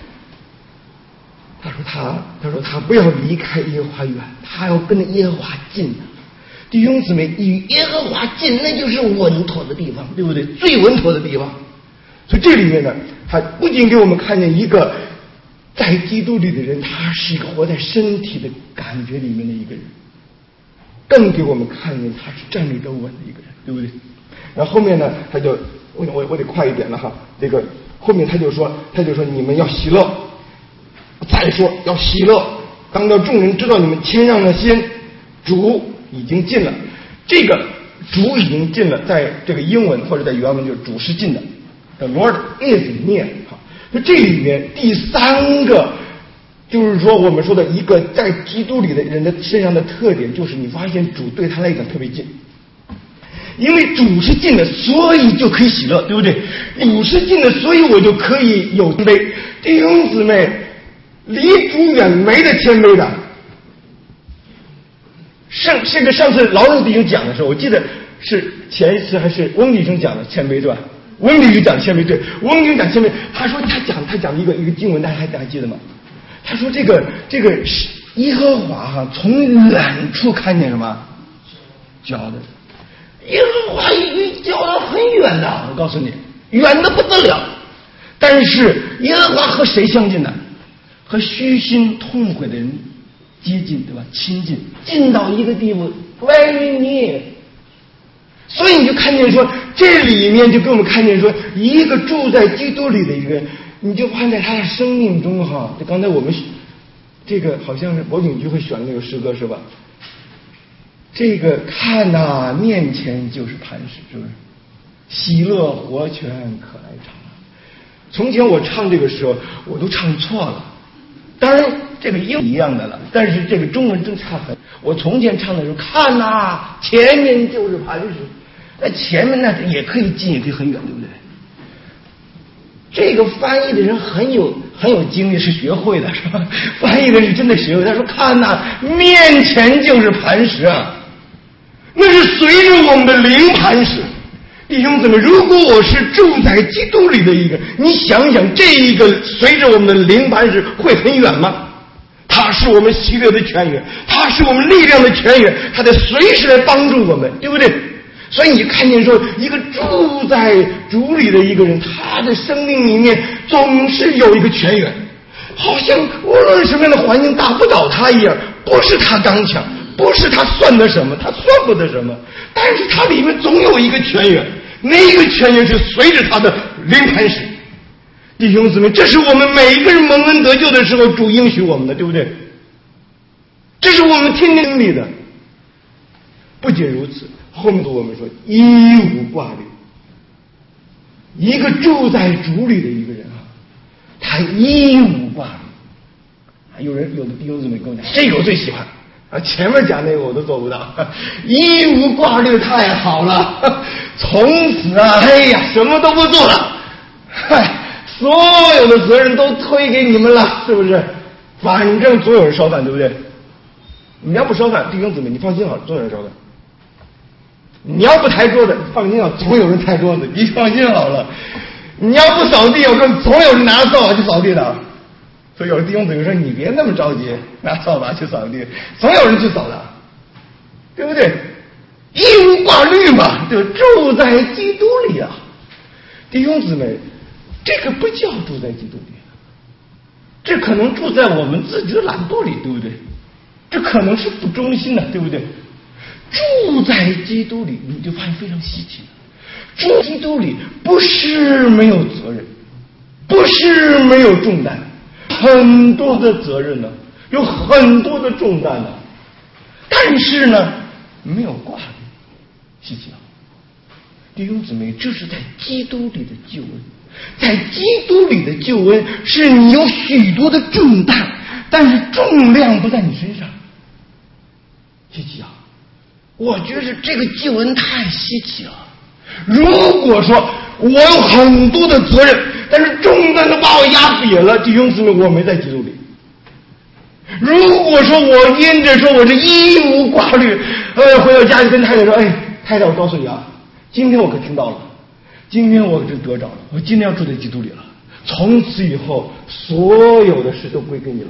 他说他他说他不要离开耶和华远，他要跟着耶和华近。弟兄姊妹，与耶和华近，那就是稳妥的地方，对不对？最稳妥的地方。所以这里面呢，他不仅给我们看见一个在基督里的人，他是一个活在身体的感觉里面的一个人，更给我们看见他是站立得稳的一个人，对不对？然后后面呢，他就我我我得快一点了哈，这个后面他就说他就说你们要喜乐，再说要喜乐，当叫众人知道你们谦让的心，主已经近了。这个主已经近了，在这个英文或者在原文就是主是近的 ，The Lord is near。好，那这里面第三个就是说我们说的一个在基督里的人的身上的特点，就是你发现主对他来讲特别近，因为主是近的，所以就可以喜乐，对不对？主是近的，所以我就可以有谦卑。弟兄姊妹，离主远没得谦卑的。上这个上次劳荣弟兄讲的时候，我记得是前一次还是翁弟兄讲的谦卑，对吧？翁弟兄讲谦卑，对，翁弟兄讲谦卑，他说他讲他讲一个一个经文，大家还大家记得吗？他说这个这个耶和华哈、啊，从远处看见什么？脚的，耶和华离脚的很远的，我告诉你，远的不得了。但是耶和华和谁相近呢？和虚心痛悔的人接近，对吧？亲近，近到一个地步，very near。所以你就看见说，这里面就给我们看见说，一个住在基督里的一个人，你就发现在他的生命中哈，就刚才我们这个好像是博景居会选的那个诗歌是吧？这个看呐、啊，面前就是磐石，是不是？喜乐活泉可来尝。从前我唱这个时候，我都唱错了。当然，这个音一样的了，但是这个中文真差很。我从前唱的时候，看呐、啊，前面就是磐石，那前面那也可以近，也可以很远，对不对？这个翻译的人很有很有经历，是学会的，是吧？翻译的是真的学会。他说：“看呐、啊，面前就是磐石啊，那是随着我们的灵磐石。”弟兄姊妹，如果我是住在基督里的一个，你想想，这一个随着我们的灵磐石会很远吗？他是我们喜乐的泉源，他是我们力量的泉源，他在随时来帮助我们，对不对？所以你看见说，一个住在主里的一个人，他的生命里面总是有一个泉源，好像无论什么样的环境打不倒他一样。不是他刚强，不是他算得什么，他算不得什么，但是他里面总有一个泉源，那一个泉源是随着他的灵磐石。弟兄姊妹，这是我们每一个人蒙恩得救的时候主应许我们的，对不对？这是我们天天经历的。 不仅如此，后面跟我们说一无挂虑。一个住在主里的一个人啊，他一无挂虑。有人有的弟兄姊妹跟我讲，这个我最喜欢啊，前面讲那个我都做不到，一无挂虑太好了，从此啊，哎呀，什么都不做了，嗨，所有的责任都推给你们了，是不是？反正总有人烧饭，对不对？你要不烧饭，弟兄姊妹，你放心好了，总有人烧饭。你要不抬桌子，放心啊，总有人抬桌子，你放心好了。你要不扫地，我说总有人拿扫把去扫地的。所以有的弟兄姊妹说，你别那么着急，拿扫把去扫地，总有人去扫的，对不对？一无挂虑嘛，就住在基督里啊。弟兄姊妹，这个不叫住在基督里，这可能住在我们自己的懒惰里，对不对？这可能是不忠心的，对不对？住在基督里，你就发现非常稀奇。住在基督里不是没有责任，不是没有重担，很多的责任呢，有很多的重担呢，但是呢，没有挂虑。稀奇啊！弟兄姊妹，这是在基督里的救恩，在基督里的救恩是你有许多的重担，但是重量不在你身上。稀奇啊！我觉得这个救恩太稀奇了。如果说我有很多的责任，但是重担都把我压瘪了，弟兄姊妹，我没在基督里。如果说我因着说我是一无挂虑，呃，回到家里跟太太说，哎，太太，我告诉你啊，今天我可听到了，今天我可是得着了，我今天要住在基督里了，从此以后所有的事都归给你了。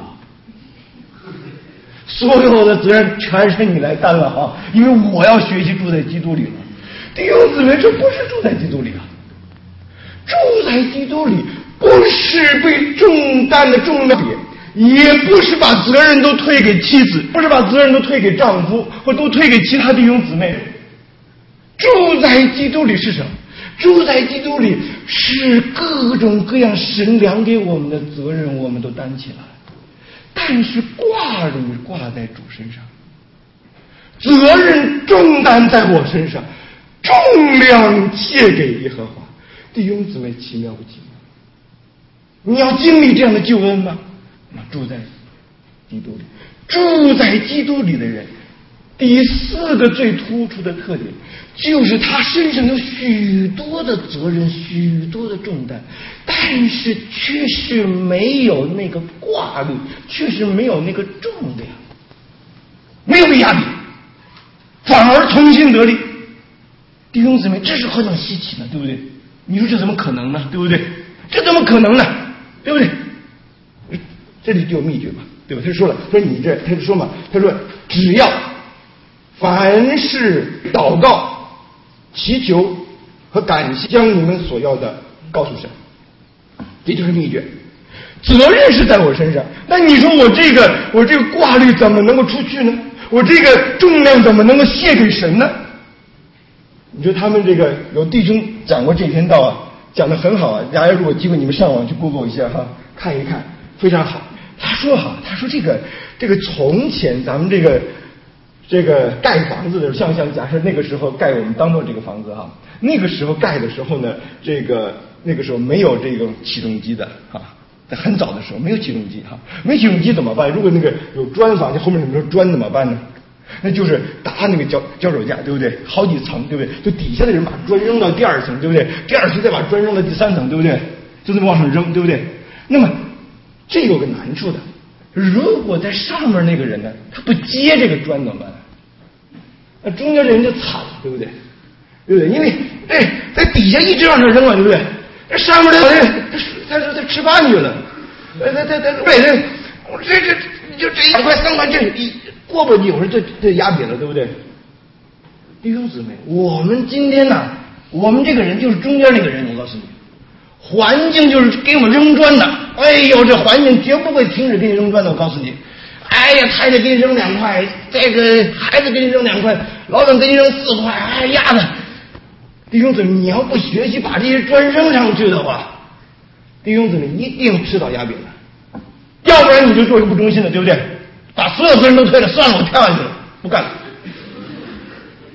所有的责任全是你来担了啊！因为我要学习住在基督里了。弟兄姊妹，这不是住在基督里啊！住在基督里不是被重担的重量别，也不是把责任都推给妻子，不是把责任都推给丈夫，或都推给其他弟兄姊妹。住在基督里是什么？住在基督里是各种各样神量给我们的责任，我们都担起来。但是挂虑挂在主身上，责任重担在我身上，重量卸给耶和华。弟兄姊妹，奇妙不奇妙？你要经历这样的救恩吗？那住在基督里，住在基督里的人，第四个最突出的特点就是他身上有许多的责任，许多的重担，但是却是没有那个挂虑，却是没有那个重量，没有被压扁，反而同心得力。弟兄姊妹，这是何等稀奇呢？对不对？你说这怎么可能呢？对不对？这怎么可能呢？对不对？这里就有秘诀嘛，对吧？他说了，说你这，他就说嘛，他说只要凡是祷告、祈求和感谢，将你们所要的告诉神，这就是秘诀。责任是在我身上，那你说我这个我这个挂虑怎么能够出去呢？我这个重量怎么能够卸给神呢？你说他们这个有弟兄讲过这篇道啊，讲得很好啊，大家如果机会你们上网去 Google 一下哈，看一看，非常好。他说哈，他说这个这个从前咱们这个这个盖房子的时候，像像假设那个时候盖我们当做这个房子哈，那个时候盖的时候呢，这个那个时候没有这个起重机的哈，在很早的时候没有起重机哈，没起重机怎么办？如果那个有砖房，就后面什么说砖怎么办呢？那就是搭那个脚脚手架，对不对？好几层，对不对？就底下的人把砖扔到第二层，对不对？第二层再把砖扔到第三层，对不对？就这么往上扔，对不对？那么这有个难处的，如果在上面那个人呢，他不接这个砖怎么办？那中间这人就惨了，对不对？对不对？因为哎，在底下一直往上扔了，对不对？这上面的人他他他吃饭去了，他他他他对这我这这就这两块三块这一。过不一会儿这这压扁了，对不对？弟兄姊妹，我们今天呢，我们这个人就是中间那个人，我告诉你，环境就是给我们扔砖的。哎呦，这环境绝不会停止给你扔砖的，我告诉你。哎呀，太太给你扔两块，这个孩子给你扔两块，老板给你扔四块，哎呀的。弟兄姊妹，你要不学习把这些砖扔上去的话，弟兄姊妹一定迟早压扁的，要不然你就做一个不忠心的，对不对？把所有责任都推了，算了，我跳下去了，不干了。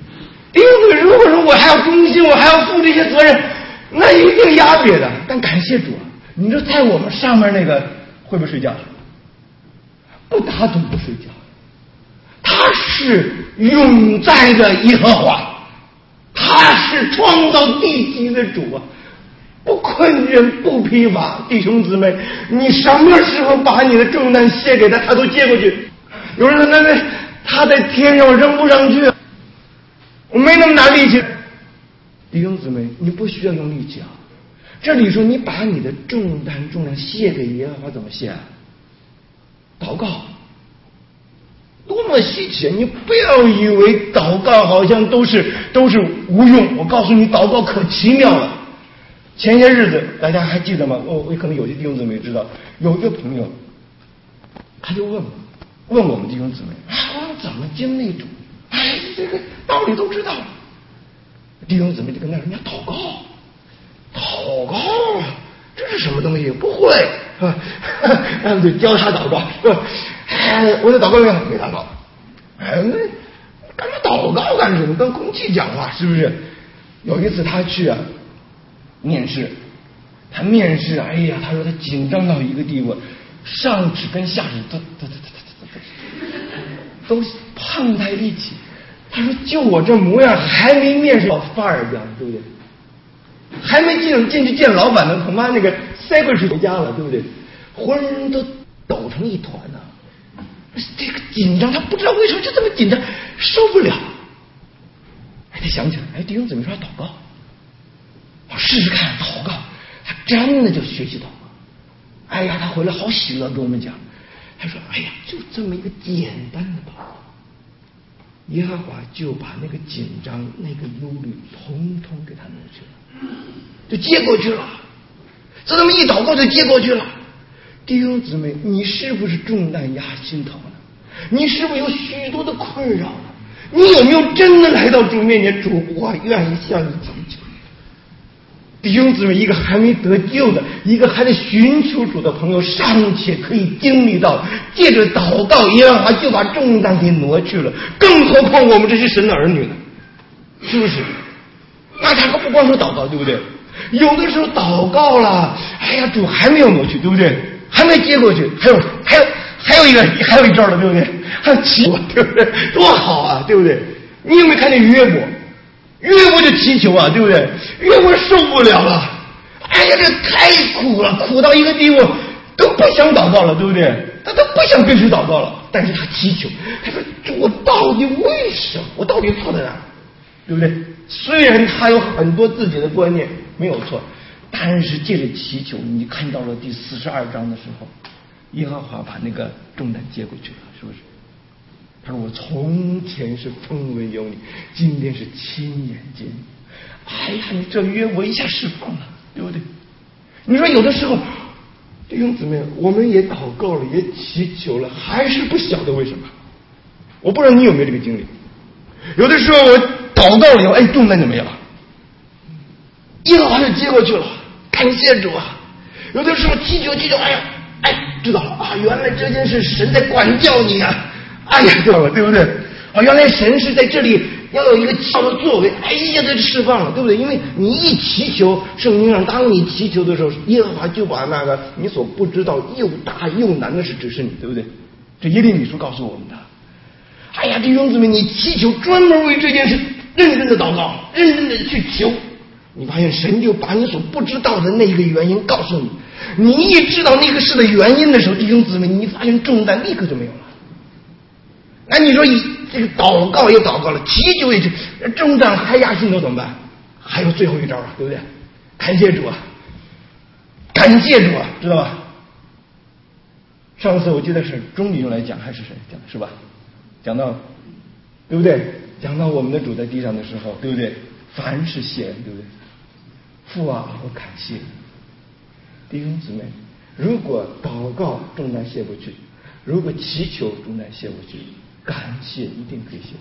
弟兄姊妹，如果说我还要忠心，我还要负这些责任，那一定压别的。但感谢主啊，你说在我们上面那个会不会睡觉？不打盹不睡觉。他是永在的耶和华，他是创造地基的主啊，不困倦不疲乏。弟兄姊妹，你什么时候把你的重担卸给他，他都接过去。有人说那那他在天上扔不上去，我没那么大力气。弟兄姊妹，你不需要用力气啊。这里说你把你的重担重量卸给耶和华，怎么卸啊？祷告。多么稀奇！你不要以为祷告好像都是都是无用。我告诉你，祷告可奇妙了。前些日子大家还记得吗？我我可能有些弟兄姊妹知道，有一个朋友，他就问我，问我们弟兄姊妹，啊，我怎么经历主？哎，这个道理都知道了。弟兄姊妹就跟他说：“你要祷告，祷告，这是什么东西？不会啊？然后就教他祷告，是吧？哎，我的祷告没没祷告，哎，那干嘛祷告干什么？跟空气讲话是不是？有一次他去啊面试，他面试，哎呀，他说他紧张到一个地步，上指跟下指都都都都都都碰在一起。他说就我这模样，还没面试到范儿一样，对不对？还没进进去见老板呢，恐怕那个塞回去回家了，对不对？浑身都抖成一团呢、啊。这个紧张，他不知道为什么就这么紧张，受不了。哎，他想起来，哎，弟兄姊妹说要祷告，我试试看祷告，他真的就学习祷告。哎呀，他回来好喜乐跟我们讲，他说：“哎呀，就这么一个简单的祷告，耶和华就把那个紧张、那个忧虑，统统给他挪去了，就接过去了。就这么一祷告就接过去了。”弟兄姊妹，你是不是重担压心头呢？你是不是有许多的困扰呢？你有没有真的来到主面前？主，我愿意向你祈求。弟兄姊妹，一个还没得救的，一个还在寻求主的朋友，尚且可以经历到借着祷告，耶和华就把重担给挪去了，更何况我们这些神的儿女呢？是不是？那他可不光说祷告，对不对？有的时候祷告了，哎呀，主还没有挪去，对不对？还没接过去，还有还有还有一个还有一招了，对不对？还有祈求，对不对？多好啊，对不对？你有没有看见约伯？约伯就祈求啊，对不对？约伯受不了了，哎呀，这太苦了，苦到一个地步都不想祷告了，对不对？他都不想跟谁祷告了，但是他祈求，他说：“我到底为什么？我到底错在哪？对不对？”虽然他有很多自己的观念没有错。但是借着祈求，你看到了第四十二章的时候，耶和华把那个重担接过去了，是不是？他说：“我从前是风闻有你，今天是亲眼见你。”哎呀，你这约我一下释放了，对不对？你说有的时候，弟兄姊妹，我们也祷告了，也祈求了，还是不晓得为什么。我不知道你有没有这个经历。有的时候我祷告了以后，哎，重担就没了，耶和华就接过去了。感谢主啊！有的时候祈求祈求，哎呀，哎，知道了啊，原来这件事神在管教你啊！哎呀，对了，对不对？啊，原来神是在这里要有一个奇妙的作为，哎呀，这就释放了，对不对？因为你一祈求，圣经上当你祈求的时候，耶和华就把那个你所不知道又大又难的事指示你，对不对？这耶利米书告诉我们的。哎呀，弟兄姊妹，你祈求专门为这件事认真的祷告，认真的去求。你发现神就把你所不知道的那个原因告诉你，你一知道那个事的原因的时候，弟兄姊妹，你发现重担立刻就没有了。那你说以这个祷告也祷告了，祈求也去，重担还压心头怎么办？还有最后一招啊，对不对？感谢主啊，感谢主啊，知道吧？上次我记得是钟女用来讲还是谁讲的是吧？讲到对不对？讲到我们的主在地上的时候，对不对？凡是谢恩，对不对？父啊，我感谢你。弟兄姊妹，如果祷告重担卸过去，如果祈求重担卸过去，感谢一定可以卸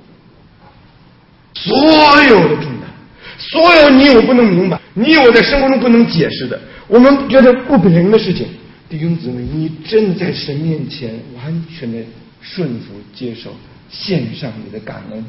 去。所有的重担，所有你我不能明白，你我在生活中不能解释的，我们觉得不平的事情，弟兄姊妹，你真在神面前完全的顺服接受，献上你的感恩。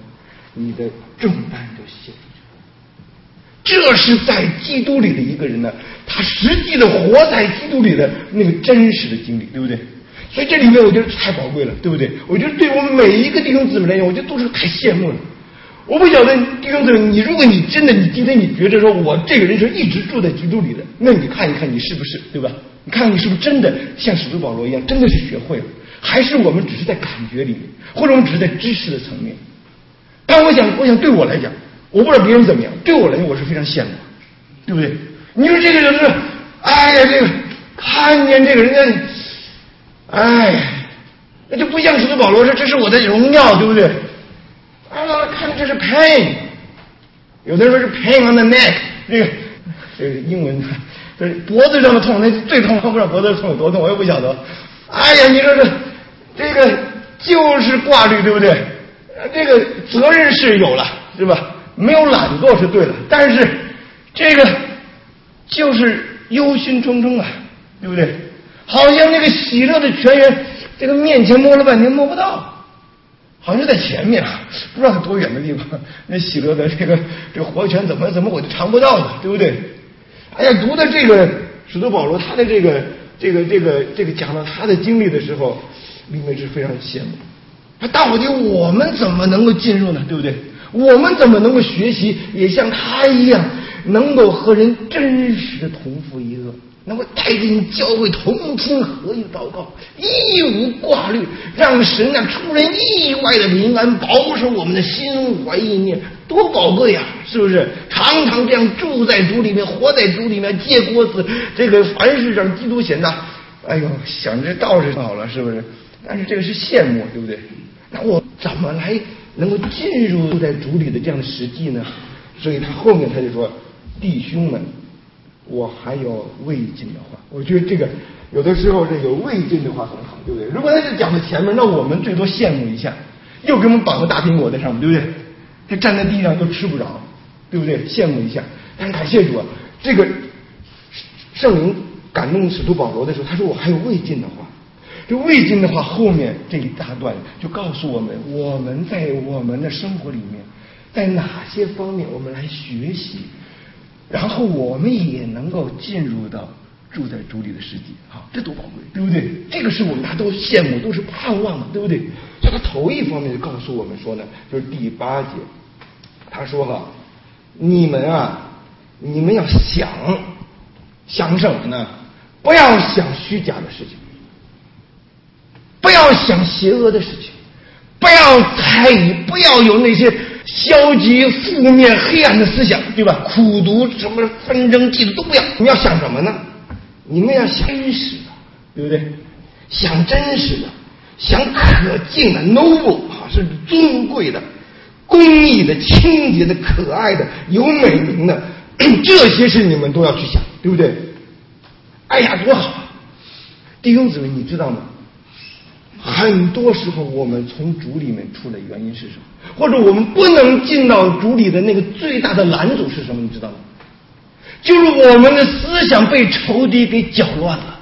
你的重担就卸了。这是在基督里的一个人呢，他实际的活在基督里的那个真实的经历，对不对？所以这里面我觉得太宝贵了，对不对？我觉得对我们每一个弟兄姊妹来讲，我觉得都是太羡慕了。我不晓得弟兄姊妹，你如果你真的你今天你觉得说我这个人是一直住在基督里的，那你看一看你是不是，对吧？你看看你是不是真的像使徒保罗一样，真的是学会了，还是我们只是在感觉里面，或者我们只是在知识的层面？但我想，我想对我来讲，我不知道别人怎么样，对我来讲我是非常羡慕，对不对？你说这个人是，哎呀，这个看见这个人家，哎，那就不像使徒保罗说这是我的荣耀，对不对？啊，看这是 pain， 有的人说是 pain on the neck， 这个这个英文，就是脖子上的痛，那最痛，我不知道脖子上痛有多痛，我也不晓得。哎呀，你说这这个就是挂虑，对不对？这个责任是有了，是吧？没有懒惰是对了，但是这个就是忧心忡忡啊，对不对？好像那个喜乐的泉源，这个面前摸了半天摸不到。好像是在前面啊，不知道多远的地方，那喜乐的这个这个活泉怎么怎么我就尝不到呢，对不对？哎呀，读的这个使徒保罗他的这个这个这个这个讲到他的经历的时候，里面是非常羡慕。他到底我们怎么能够进入呢？对不对？我们怎么能够学习也像他一样，能够和人真实的同负一恶？能够带领教会同心合一祷告，一无挂虑，让神那出人意外的平安保守我们的心怀意念，多宝贵啊！是不是？常常这样住在主里面，活在主里面，借锅子，这个凡事让基督显大。哎呦，想这道是好了，是不是？但是这个是羡慕，对不对？那我怎么来能够进入在主里的这样的实际呢？所以他后面他就说，弟兄们，我还有未尽的话。我觉得这个有的时候这个未尽的话很好，对不对？如果他是讲在前面，那我们最多羡慕一下，又给我们绑个大苹果在上面，对不对？他站在地上都吃不着，对不对？羡慕一下。但是感谢主啊，这个圣灵感动使徒保罗的时候，他说我还有未尽的话。这未尽的话后面这一大段就告诉我们，我们在我们的生活里面，在哪些方面我们来学习，然后我们也能够进入到住在主里的世界，好，这多宝贵，对不对？这个是我们大家都羡慕，都是盼望的，对不对？所以他头一方面就告诉我们说呢，就是第八节，他说哈，你们啊，你们要想想什么呢？不要想虚假的事情，不要想邪恶的事情，不要猜疑，不要有那些消极、负面、黑暗的思想，对吧？苦毒、什么纷争、嫉妒都不要。你要想什么呢？你们要想真实的，对不对？想真实的，想可敬的 noble 啊，是尊贵的、公义的、清洁的、可爱的、有美名的，这些事你们都要去想，对不对？哎呀，多好！弟兄姊妹，你知道吗？很多时候我们从主里面出来原因是什么？或者我们不能进到主里的那个最大的拦阻是什么？你知道吗？就是我们的思想被仇敌给搅乱了。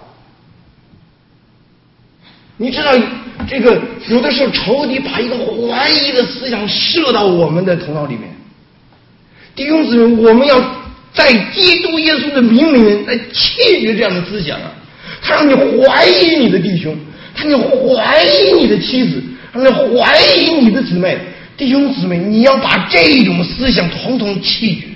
你知道这个有的时候仇敌把一个怀疑的思想射到我们的头脑里面。弟兄姊妹，我们要在基督耶稣的名里面来弃绝这样的思想啊！他让你怀疑你的弟兄，他让你怀疑你的妻子，让你怀疑你的姊妹。弟兄姊妹，你要把这种思想统统弃绝。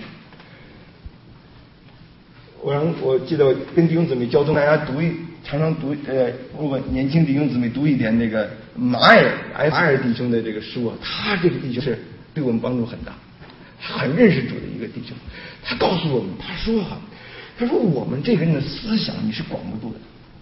我让我记得跟弟兄姊妹交通，大家读一常常读呃，如果年轻弟兄姊妹读一点那个马尔马尔弟兄的这个书啊，他这个弟兄是对我们帮助很大，他很认识主的一个弟兄。他告诉我们，他说啊，他说我们这个人的思想你是管不住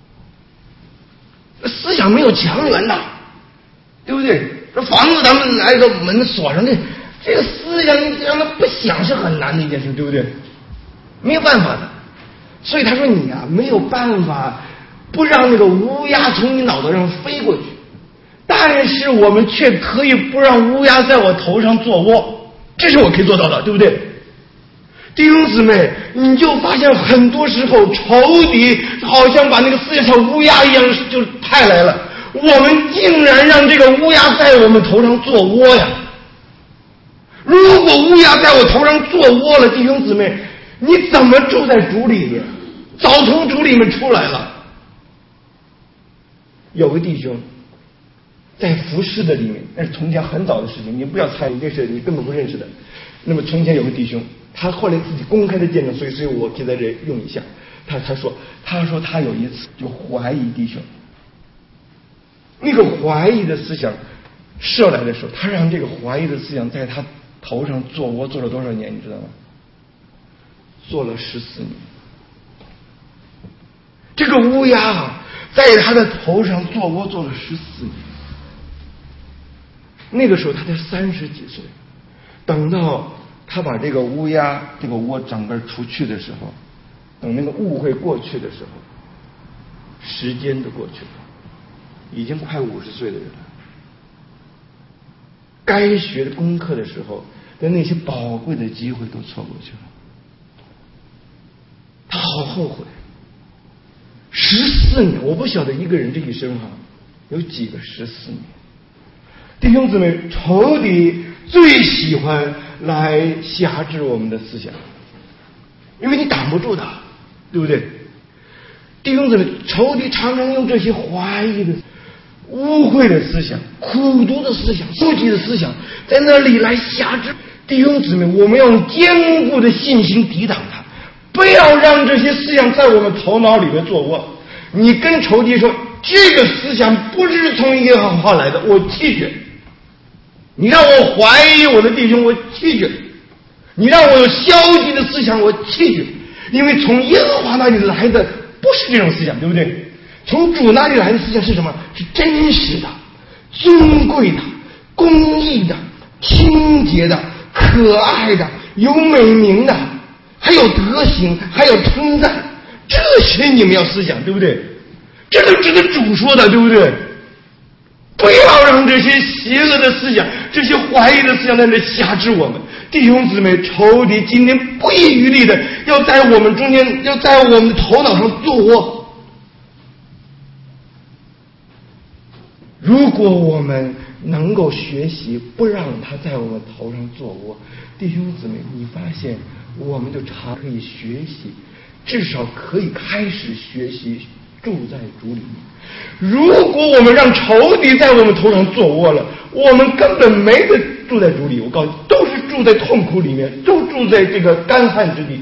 的，思想没有强援的，对不对？这房子咱们来个门锁上，这这个思想你让他不想是很难的一件事，对不对？没有办法的。所以他说你啊，没有办法不让那个乌鸦从你脑袋上飞过去，但是我们却可以不让乌鸦在我头上做窝，这是我可以做到的，对不对？弟兄姊妹，你就发现很多时候仇敌好像把那个思想像乌鸦一样就派来了，我们竟然让这个乌鸦在我们头上做窝呀！ 如果乌鸦在我头上做窝了，弟兄姊妹，你怎么住在主里面？早从主里面出来了。有个弟兄在服侍的里面，那是从前很早的事情，你不要猜，你这是你根本不认识的。那么从前有个弟兄，他后来自己公开的见证，所以所以我可以在这用一下。他他说他说他有一次就怀疑弟兄，那个怀疑的思想射来的时候，他让这个怀疑的思想在他头上做窝，做了多少年你知道吗？做了十四年。这个乌鸦啊，在他的头上做窝做了十四年。那个时候他才三十几岁，等到他把这个乌鸦这个窝整个除去的时候，等那个误会过去的时候，时间都过去了，已经快五十岁的人了。该学的功课的时候的那些宝贵的机会都错过去了，他好后悔。十四年，我不晓得一个人这一生哈、啊，有几个十四年。弟兄姊妹，仇敌最喜欢来辖制我们的思想，因为你挡不住的，对不对？弟兄姊妹，仇敌常常用这些怀疑的、污秽的思想、苦毒的思想、消极的思想，在那里来辖制弟兄姊妹。我们要用坚固的信心抵挡它，不要让这些思想在我们头脑里面做窝。你跟仇敌说，这个思想不是从耶和华来的，我弃绝。你让我怀疑我的弟兄，我弃绝；你让我有消极的思想，我弃绝。因为从耶和华那里来的不是这种思想，对不对？从主那里来的思想是什么？是真实的、尊贵的、公义的、清洁的、可爱的、有美名的，还有德行，还有称赞。这些你们要思想，对不对？这都值得主说的，对不对？不要让这些邪恶的思想、这些怀疑的思想在这辖制我们。弟兄姊妹，仇敌今天不遗余力的要在我们中间，要在我们的头脑上做窝。如果我们能够学习不让他在我们头上做窝，弟兄姊妹，你发现我们就常可以学习，至少可以开始学习住在主里面。如果我们让仇敌在我们头上做窝了，我们根本没得住在主里。我告诉你，都是住在痛苦里面，都住在这个干旱之地，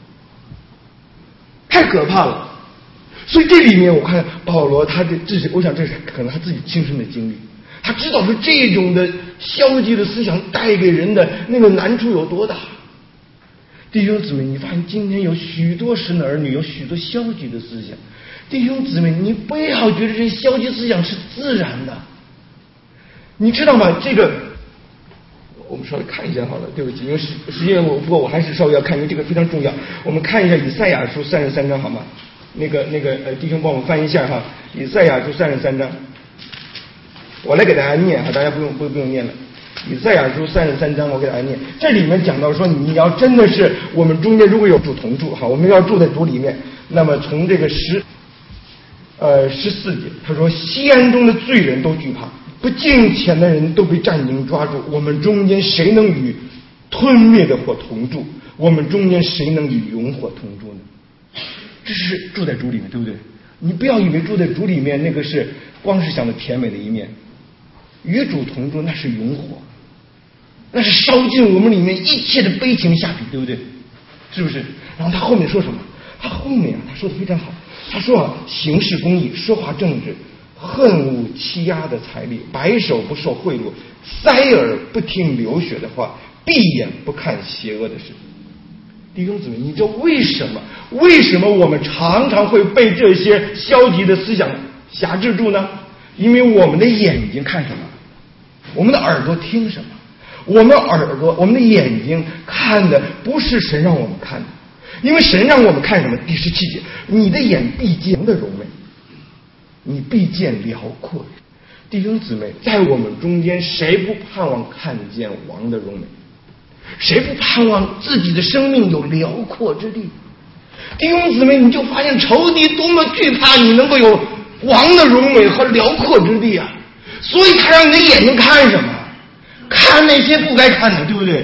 太可怕了。所以这里面我看保罗他的这是，我想这是可能他自己亲身的经历，他知道是这种的消极的思想带给人的那个难处有多大。弟兄姊妹，你发现今天有许多神的儿女有许多消极的思想。弟兄姊妹，你不要觉得这些消极思想是自然的，你知道吗？这个我们稍微看一下好了，对不起，因为时时间我不过我还是稍微要看，因为这个非常重要。我们看一下以赛亚书三十三章好吗？那个那个呃，弟兄帮我们翻一下哈，以赛亚书三十三章，我来给大家念哈，大家不用不不用念了。以赛亚书三十三章，我给大家念。这里面讲到说，你要真的是我们中间如果有主同住哈，我们要住在主里面。那么从这个十呃十四节，他说西安中的罪人都惧怕，不敬虔的人都被战营抓住。我们中间谁能与吞灭的火同住？我们中间谁能与永火同住呢？这是住在主里面，对不对？你不要以为住在主里面那个是光是想着甜美的一面，与主同住那是永火，那是烧尽我们里面一切的悲情下笔，对不对？是不是？然后他后面说什么？他后面啊，他说的非常好。他说啊，行事公义，说话正直，恨恶欺压的财力，白手不受贿赂，塞耳不听流血的话，闭眼不看邪恶的事。弟兄姊妹，你知道为什么？为什么我们常常会被这些消极的思想辖制住呢？因为我们的眼睛看什么？我们的耳朵听什么？我们耳朵、我们的眼睛看的不是神让我们看的，因为神让我们看什么？第十七节，你的眼必见的荣美，你必见辽阔。弟兄姊妹，在我们中间，谁不盼望看见王的荣美？谁不盼望自己的生命有辽阔之地？弟兄姊妹，你就发现仇敌多么惧怕你能够有王的荣美和辽阔之地啊！所以他让你的眼睛看什么？看那些不该看的，对不对？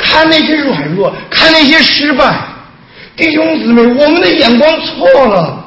看那些软弱，看那些失败。弟兄姊妹，我们的眼光错了。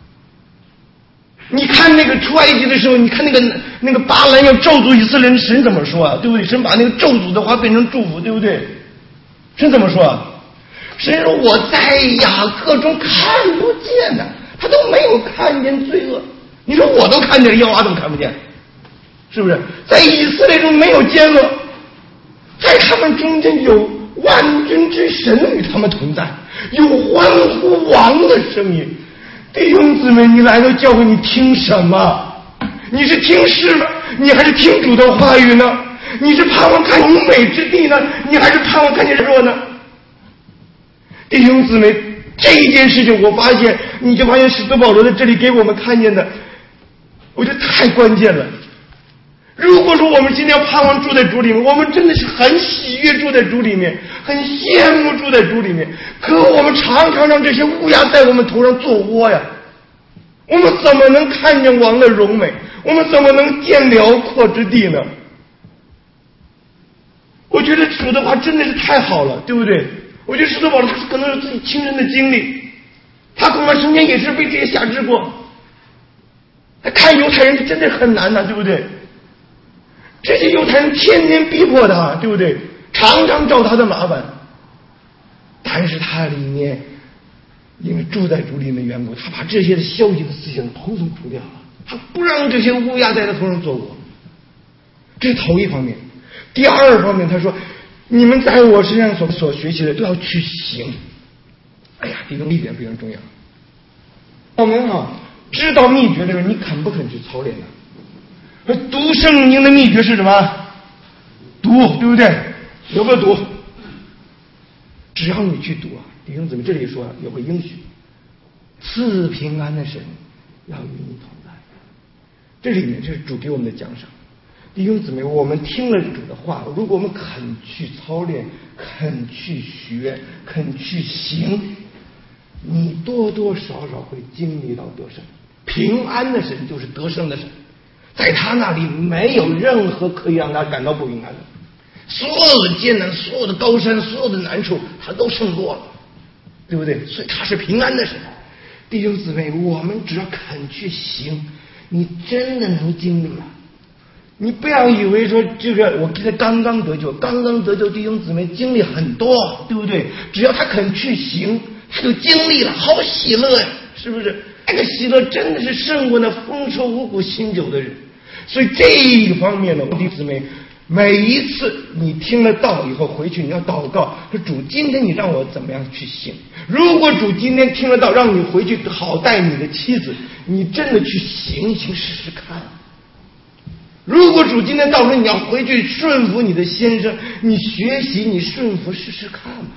你看那个出埃及的时候，你看那个那个巴兰要咒诅以色列人，神怎么说啊？对不对？神把那个咒诅的话变成祝福，对不对？神怎么说啊？神说我在雅各中看不见的，他都没有看见罪恶。你说我都看见了，耶和华怎么看不见？是不是？在以色列中没有奸恶，在他们中间有万军之神与他们同在，有欢呼王的声音。弟兄姊妹，你来到教会，你听什么？你是听诗吗？你还是听主的话语呢？你是盼望看荣美之地呢？你还是盼望看见弱呢？弟兄姊妹，这一件事情我发现，你就发现使徒保罗在这里给我们看见的，我觉得太关键了。如果说我们今天要盼望住在主里面，我们真的是很喜悦住在主里面，很羡慕住在主里面，可我们常常让这些乌鸦在我们头上做窝呀，我们怎么能看见王的荣美？我们怎么能见辽阔之地呢？我觉得主的话真的是太好了，对不对？我觉得使徒保罗他可能有自己亲身的经历，他恐怕生前也是被这些辖制过。他看犹太人真的很难的，对不对？这些犹太人天天逼迫他，对不对？常常找他的麻烦。但是他里面因为住在主里面的缘故，他把这些的消极的思想统统除掉了，他不让这些乌鸦在他头上做过。这是头一方面。第二方面，他说你们在我身上所所学习的都要去行。哎呀，这个一点非常重要。我们啊知道秘诀的人，你肯不肯去操练呢？读圣经的秘诀是什么？读，对不对？有没有读？只要你去读啊，弟兄姊妹，这里说有个应许，赐平安的神要与你同在。这里面这是主给我们的奖赏。弟兄姊妹，我们听了主的话，如果我们肯去操练，肯去学，肯去行，你多多少少会经历到得胜。平安的神就是得胜的神，在他那里没有任何可以让他感到不平安的，所有的艰难，所有的高山，所有的难处，他都胜过了，对不对？所以他是平安的神。弟兄姊妹，我们只要肯去行，你真的能经历啊！你不要以为说就是我他刚刚得救，刚刚得救，弟兄姊妹经历很多，对不对？只要他肯去行，他就经历了，好喜乐呀，是不是？那个喜乐真的是胜过那丰收五谷新酒的人。所以这一方面呢，弟兄姊妹，每一次你听了道以后回去，你要祷告说主，今天你让我怎么样去行？如果主今天听了道让你回去好待你的妻子，你真的去行一行试试看。如果主今天到时候你要回去顺服你的先生，你学习你顺服试试看吧。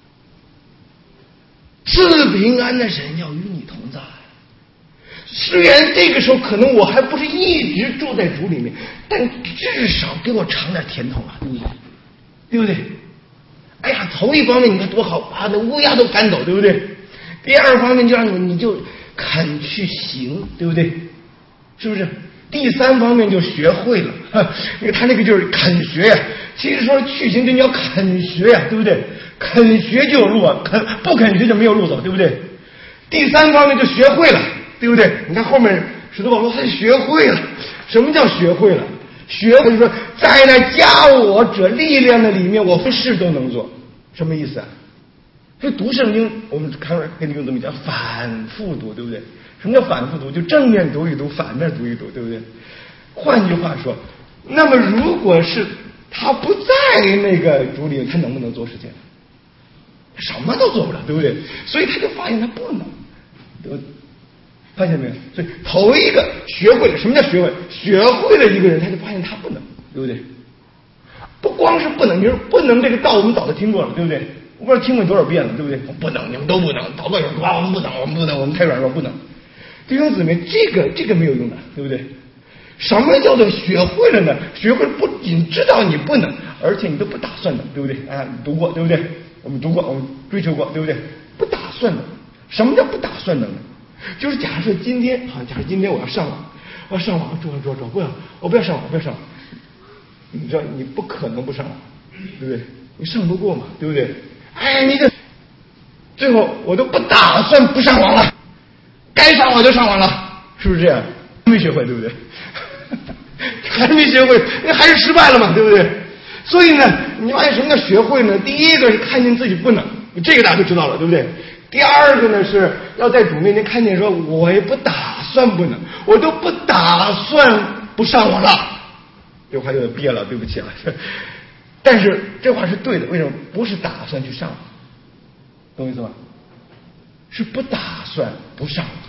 赐平安的神要与你同在。虽然这个时候可能我还不是一直住在主里面，但至少给我尝点甜头啊，对不对？哎呀，头一方面你看多好，把那乌鸦都赶走，对不对？第二方面就让你你就肯去行，对不对？是不是？第三方面就学会了，因为他那个就是肯学呀。其实说去行，就你要肯学呀，对不对？肯学就有路啊，肯不肯学就没有路走，对不对？第三方面就学会了，对不对？你看后面使徒保罗他学会了。什么叫学会了？学会就是说，在那加我者力量的里面，我凡事都能做。什么意思啊？所以读圣经，我们看跟你用这么讲，反复读，对不对？什么叫反复读？就正面读一读，反面读一读，对不对？换句话说，那么如果是他不在那个主里，他能不能做事情？什么都做不了，对不对？所以他就发现他不能，对不对？发现没有？所以头一个学会了，什么叫学会？学会了一个人，他就发现他不能，对不对？不光是不能，就是不能这个道我们早就听过了，对不对？我不知道听过多少遍了，对不对？不能，你们都不能，祷告有说我们不能，我们不能，我们太软弱，不能。弟兄姊妹，这个这个没有用的，对不对？什么叫做学会了呢？学会不仅知道你不能，而且你都不打算的，对不对？啊，你读过，对不对？我们读过，我们追求过，对不对？不打算的。什么叫不打算的呢？就是假设今天，好，假设今天我要上网，我要上网，转转转，不要，我不要上网，不要上网。你知道，你不可能不上网，对不对？ 你上不过嘛，对不对？哎，你这最后我都不打算不上网了，该上网就上网了，是不是这样？没学会，对不对？还没学会，那还是失败了嘛，对不对？所以呢，你发现什么叫学会呢？第一个是看见自己不能，这个大家都知道了，对不对？第二个呢是要在主面前看见说，我也不打算不能，我都不打算不上网了。这话就憋了，对不起啊。但是这话是对的，为什么？不是打算去上网，懂我意思吗？是不打算不上网。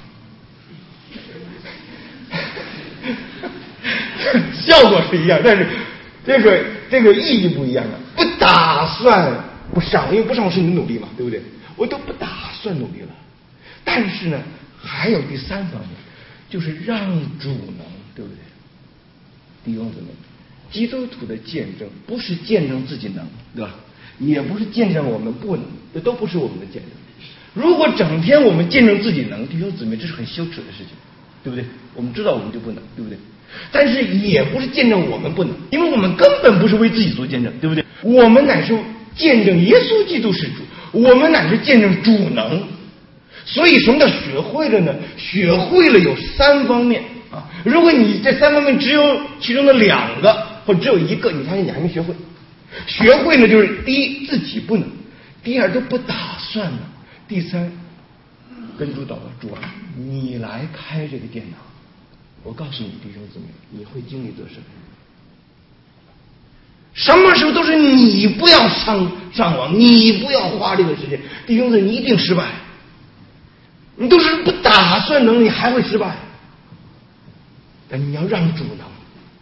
效果是一样，但是这个这个意义不一样啊。不打算不上，因为不上是你的努力嘛，对不对？我都不打算努力了。但是呢，还有第三方面，就是让主能，对不对？弟兄姊妹，基督徒的见证不是见证自己能，对吧？也不是见证我们不能，这都不是我们的见证。如果整天我们见证自己能，弟兄姊妹，这是很羞耻的事情，对不对？我们知道我们就不能，对不对？但是也不是见证我们不能，因为我们根本不是为自己做见证，对不对？我们乃是见证耶稣基督是主，我们乃是见证主能。所以什么叫学会了呢？学会了有三方面啊。如果你这三方面只有其中的两个或者只有一个，你发现你还没学会。学会呢，就是第一自己不能，第二都不打算了，第三跟主祷告，主啊，你来开这个电脑。我告诉你，弟兄姊妹，你会经历得胜。什么时候都是你不要上上网，你不要花这个时间，弟兄姊妹，你一定失败。你都是不打算能，你还会失败。但你要让主能。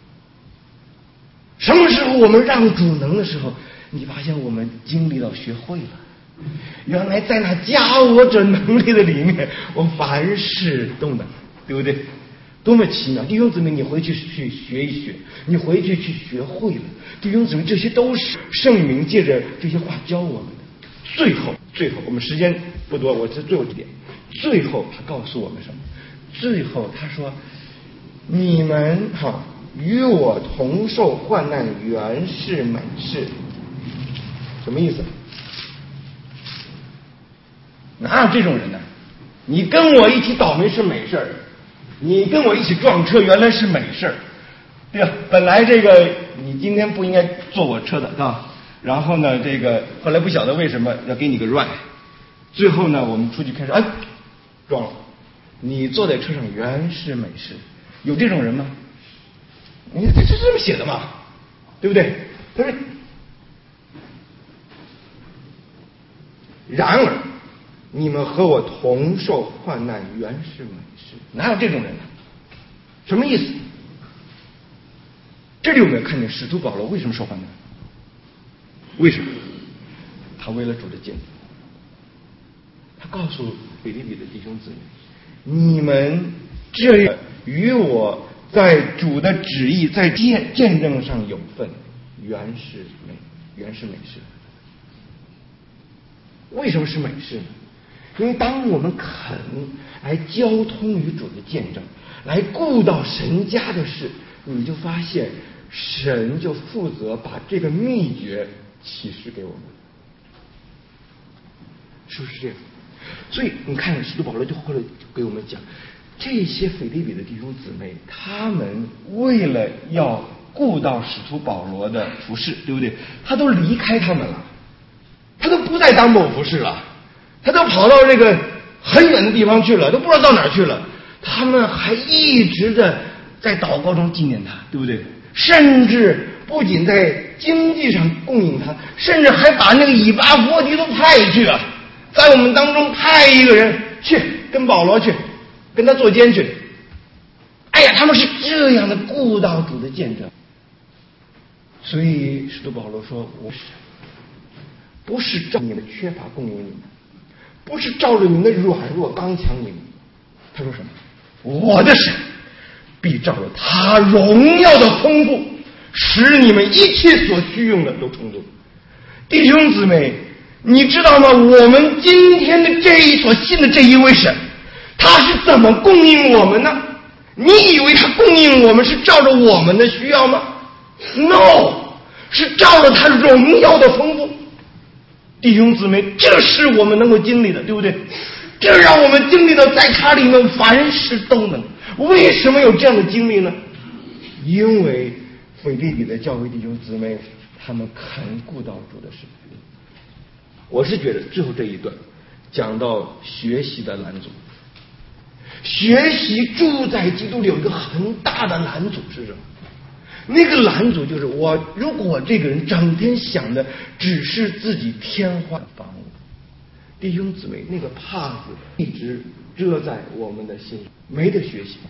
什么时候我们让主能的时候，你发现我们经历到学会了。原来在那加我者能力的里面，我凡事都能，对不对？多么奇妙！弟兄姊妹，你回去去学一学，你回去去学会了。弟兄姊妹，这些都是圣灵借着这些话教我们的。最后，最后，我们时间不多，我这最后一点。最后，他告诉我们什么？最后他说：“你们哈与我同受患难，原是美事。”什么意思？哪有这种人呢？你跟我一起倒霉是美事儿。你跟我一起撞车，原来是美事，对吧？本来这个你今天不应该坐我车的，是吧？然后呢，这个后来不晓得为什么要给你个 ride， 最后呢，我们出去开车，哎，撞了。你坐在车上原是美事，有这种人吗？你这这这么写的嘛，对不对？他说，然而你们和我同受患难，原是美事。哪有这种人呢？什么意思？这里有没有看见使徒保罗为什么受患难？为什么？他为了主的见证。他告诉腓立比的弟兄姊妹，你们这样与我在主的旨意在见见证上有份，原是美，原是美事。为什么是美事呢？因为当我们肯来交通于主的见证，来顾到神家的事，你就发现神就负责把这个秘诀启示给我们，是不是这样？所以你看使徒保罗就后来给我们讲，这些腓立比的弟兄姊妹，他们为了要顾到使徒保罗的服事，对不对？他都离开他们了，他都不再当某服事了，他都跑到这个很远的地方去了，都不知道到哪儿去了。他们还一直的在祷告中纪念他，对不对？甚至不仅在经济上供应他，甚至还把那个以巴弗提都派去了，在我们当中派一个人去跟保罗去，跟他做监去。哎呀，他们是这样的顾到主的见证。所以使徒保罗说，我是不是照你们缺乏供应你们，不是照着你们的软弱刚强你们。他说什么？我的神必照着他荣耀的丰富，使你们一切所需用的都充足。弟兄姊妹，你知道吗？我们今天的这一所信的这一位神，他是怎么供应我们呢？你以为他供应我们是照着我们的需要吗？ No， 是照着他荣耀的丰富。 弟兄姊妹，这是我们能够经历的，对不对？这让我们经历到在他里面凡事都能。为什么有这样的经历呢？因为腓立比的教会弟兄姊妹他们肯顾到主的事。我是觉得最后这一段讲到学习的拦阻，学习住在基督里有一个很大的拦阻是什么？那个拦阻就是我，如果我这个人整天想的只是自己天花房屋，弟兄姊妹，那个帕子一直遮在我们的心上，没得学习。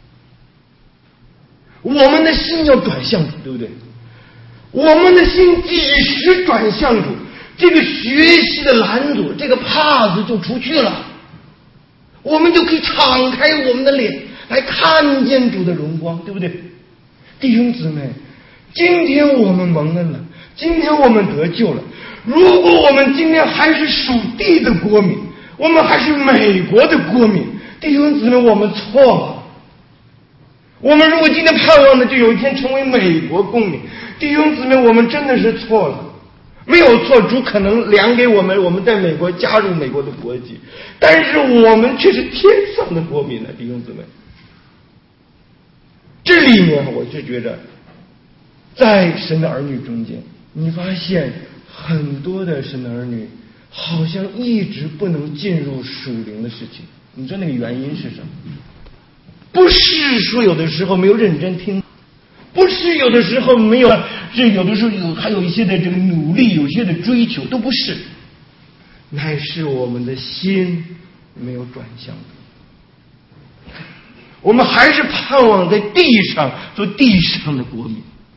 我们的心要转向主，对不对？我们的心几时转向主，这个学习的拦阻，这个帕子就出去了，我们就可以敞开我们的脸来看见主的荣光，对不对？弟兄姊妹，今天我们蒙恩了，今天我们得救了。如果我们今天还是属地的国民，我们还是美国的国民，弟兄姊妹，我们错了。我们如果今天盼望的就有一天成为美国公民，弟兄姊妹，我们真的是错了。没有错，主可能量给我们，我们在美国加入美国的国籍，但是我们却是天上的国民呢，弟兄姊妹。这里面我就觉得，在神的儿女中间，你发现很多的神的儿女好像一直不能进入属灵的事情。你知道那个原因是什么？不是说有的时候没有认真听，不是有的时候没有，是有的时候有还有一些的这个努力，有些的追求，都不是，乃是我们的心没有转向。我们还是盼望在地上做地上的国民。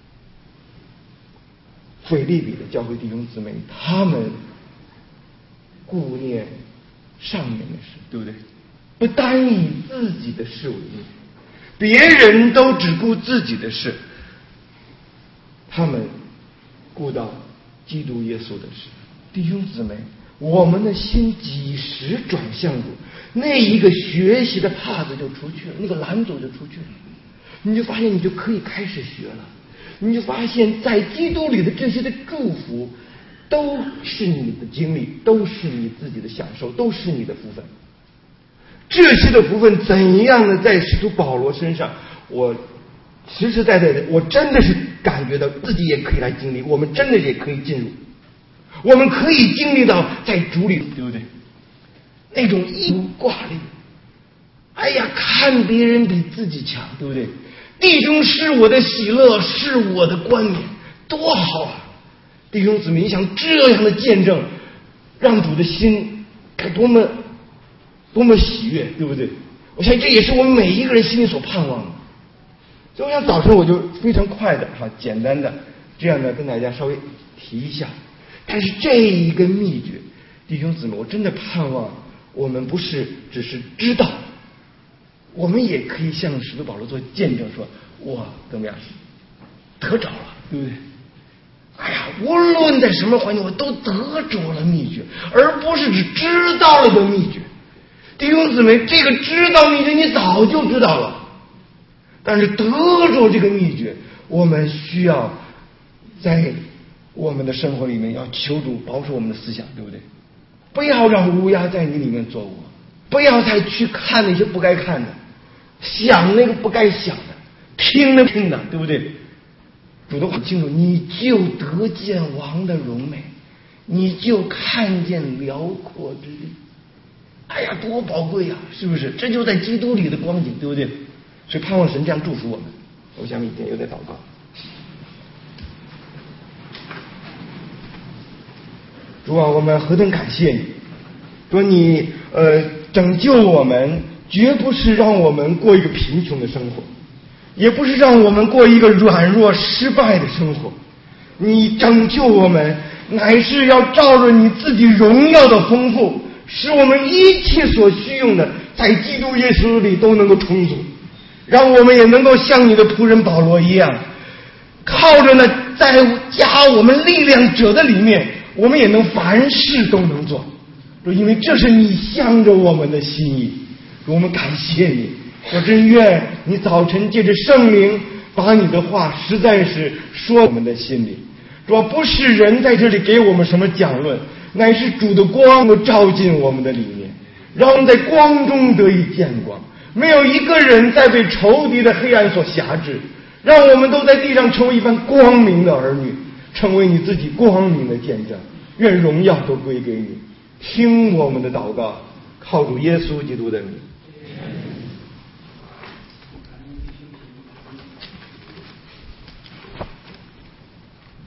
腓立比的教会弟兄姊妹，他们顾念上面的事，对不对？不单以自己的事为念，别人都只顾自己的事，他们顾到基督耶稣的事。弟兄姊妹，我们的心几时转向主，那一个学习的帕子就出去了，那个拦阻就出去了，你就发现你就可以开始学了。你就发现在基督里的这些的祝福都是你的经历，都是你自己的享受，都是你的福分。这些的福分怎样的在使徒保罗身上，我实实在在的，我真的是感觉到自己也可以来经历，我们真的也可以进入，我们可以经历到在主里，对不对？那种一无挂虑，哎呀，看别人比自己强，对不对？弟兄是我的喜乐，是我的冠冕，多好啊！弟兄姊妹，你想这样的见证，让主的心该多么多么喜悦，对不对？我相信这也是我们每一个人心里所盼望的。所以我想早晨我就非常快的哈，简单的这样的跟大家稍微提一下。但是这一个秘诀，弟兄姊妹，我真的盼望我们不是只是知道，我们也可以向使徒保罗做见证，说我怎么样得着了，对不对？哎呀，无论在什么环境，我都得着了秘诀，而不是只知道了的秘诀。弟兄姊妹，这个知道秘诀你早就知道了，但是得着这个秘诀，我们需要在我们的生活里面要求主保守我们的思想，对不对？不要让乌鸦在你里面做窝，不要再去看那些不该看的，想那个不该想的，听那听的，对不对？主都很清楚，你就得见王的荣美，你就看见辽阔之地。哎呀，多宝贵呀，是不是？这就在基督里的光景，对不对？所以盼望神这样祝福我们。我想每天又在祷告。主啊，我们何等感谢你！说你呃拯救我们，绝不是让我们过一个贫穷的生活，也不是让我们过一个软弱失败的生活。你拯救我们，乃是要照着你自己荣耀的丰富，使我们一切所需用的，在基督耶稣里都能够充足，让我们也能够像你的仆人保罗一样，靠着呢在加我们力量者的里面，我们也能凡事都能做。因为这是你向着我们的心意，我们感谢你。我真愿你早晨借着圣灵把你的话实在是说我们的心里。主，不是人在这里给我们什么讲论， 乃是主的光都照进我们的里面，让我们在光中得以见光，没有一个人再被仇敌的黑暗所辖制，让我们都在地上成为一番光明的儿女，成为你自己光明的见证。愿荣耀都归给你。听我们的祷告，靠主耶稣基督的名。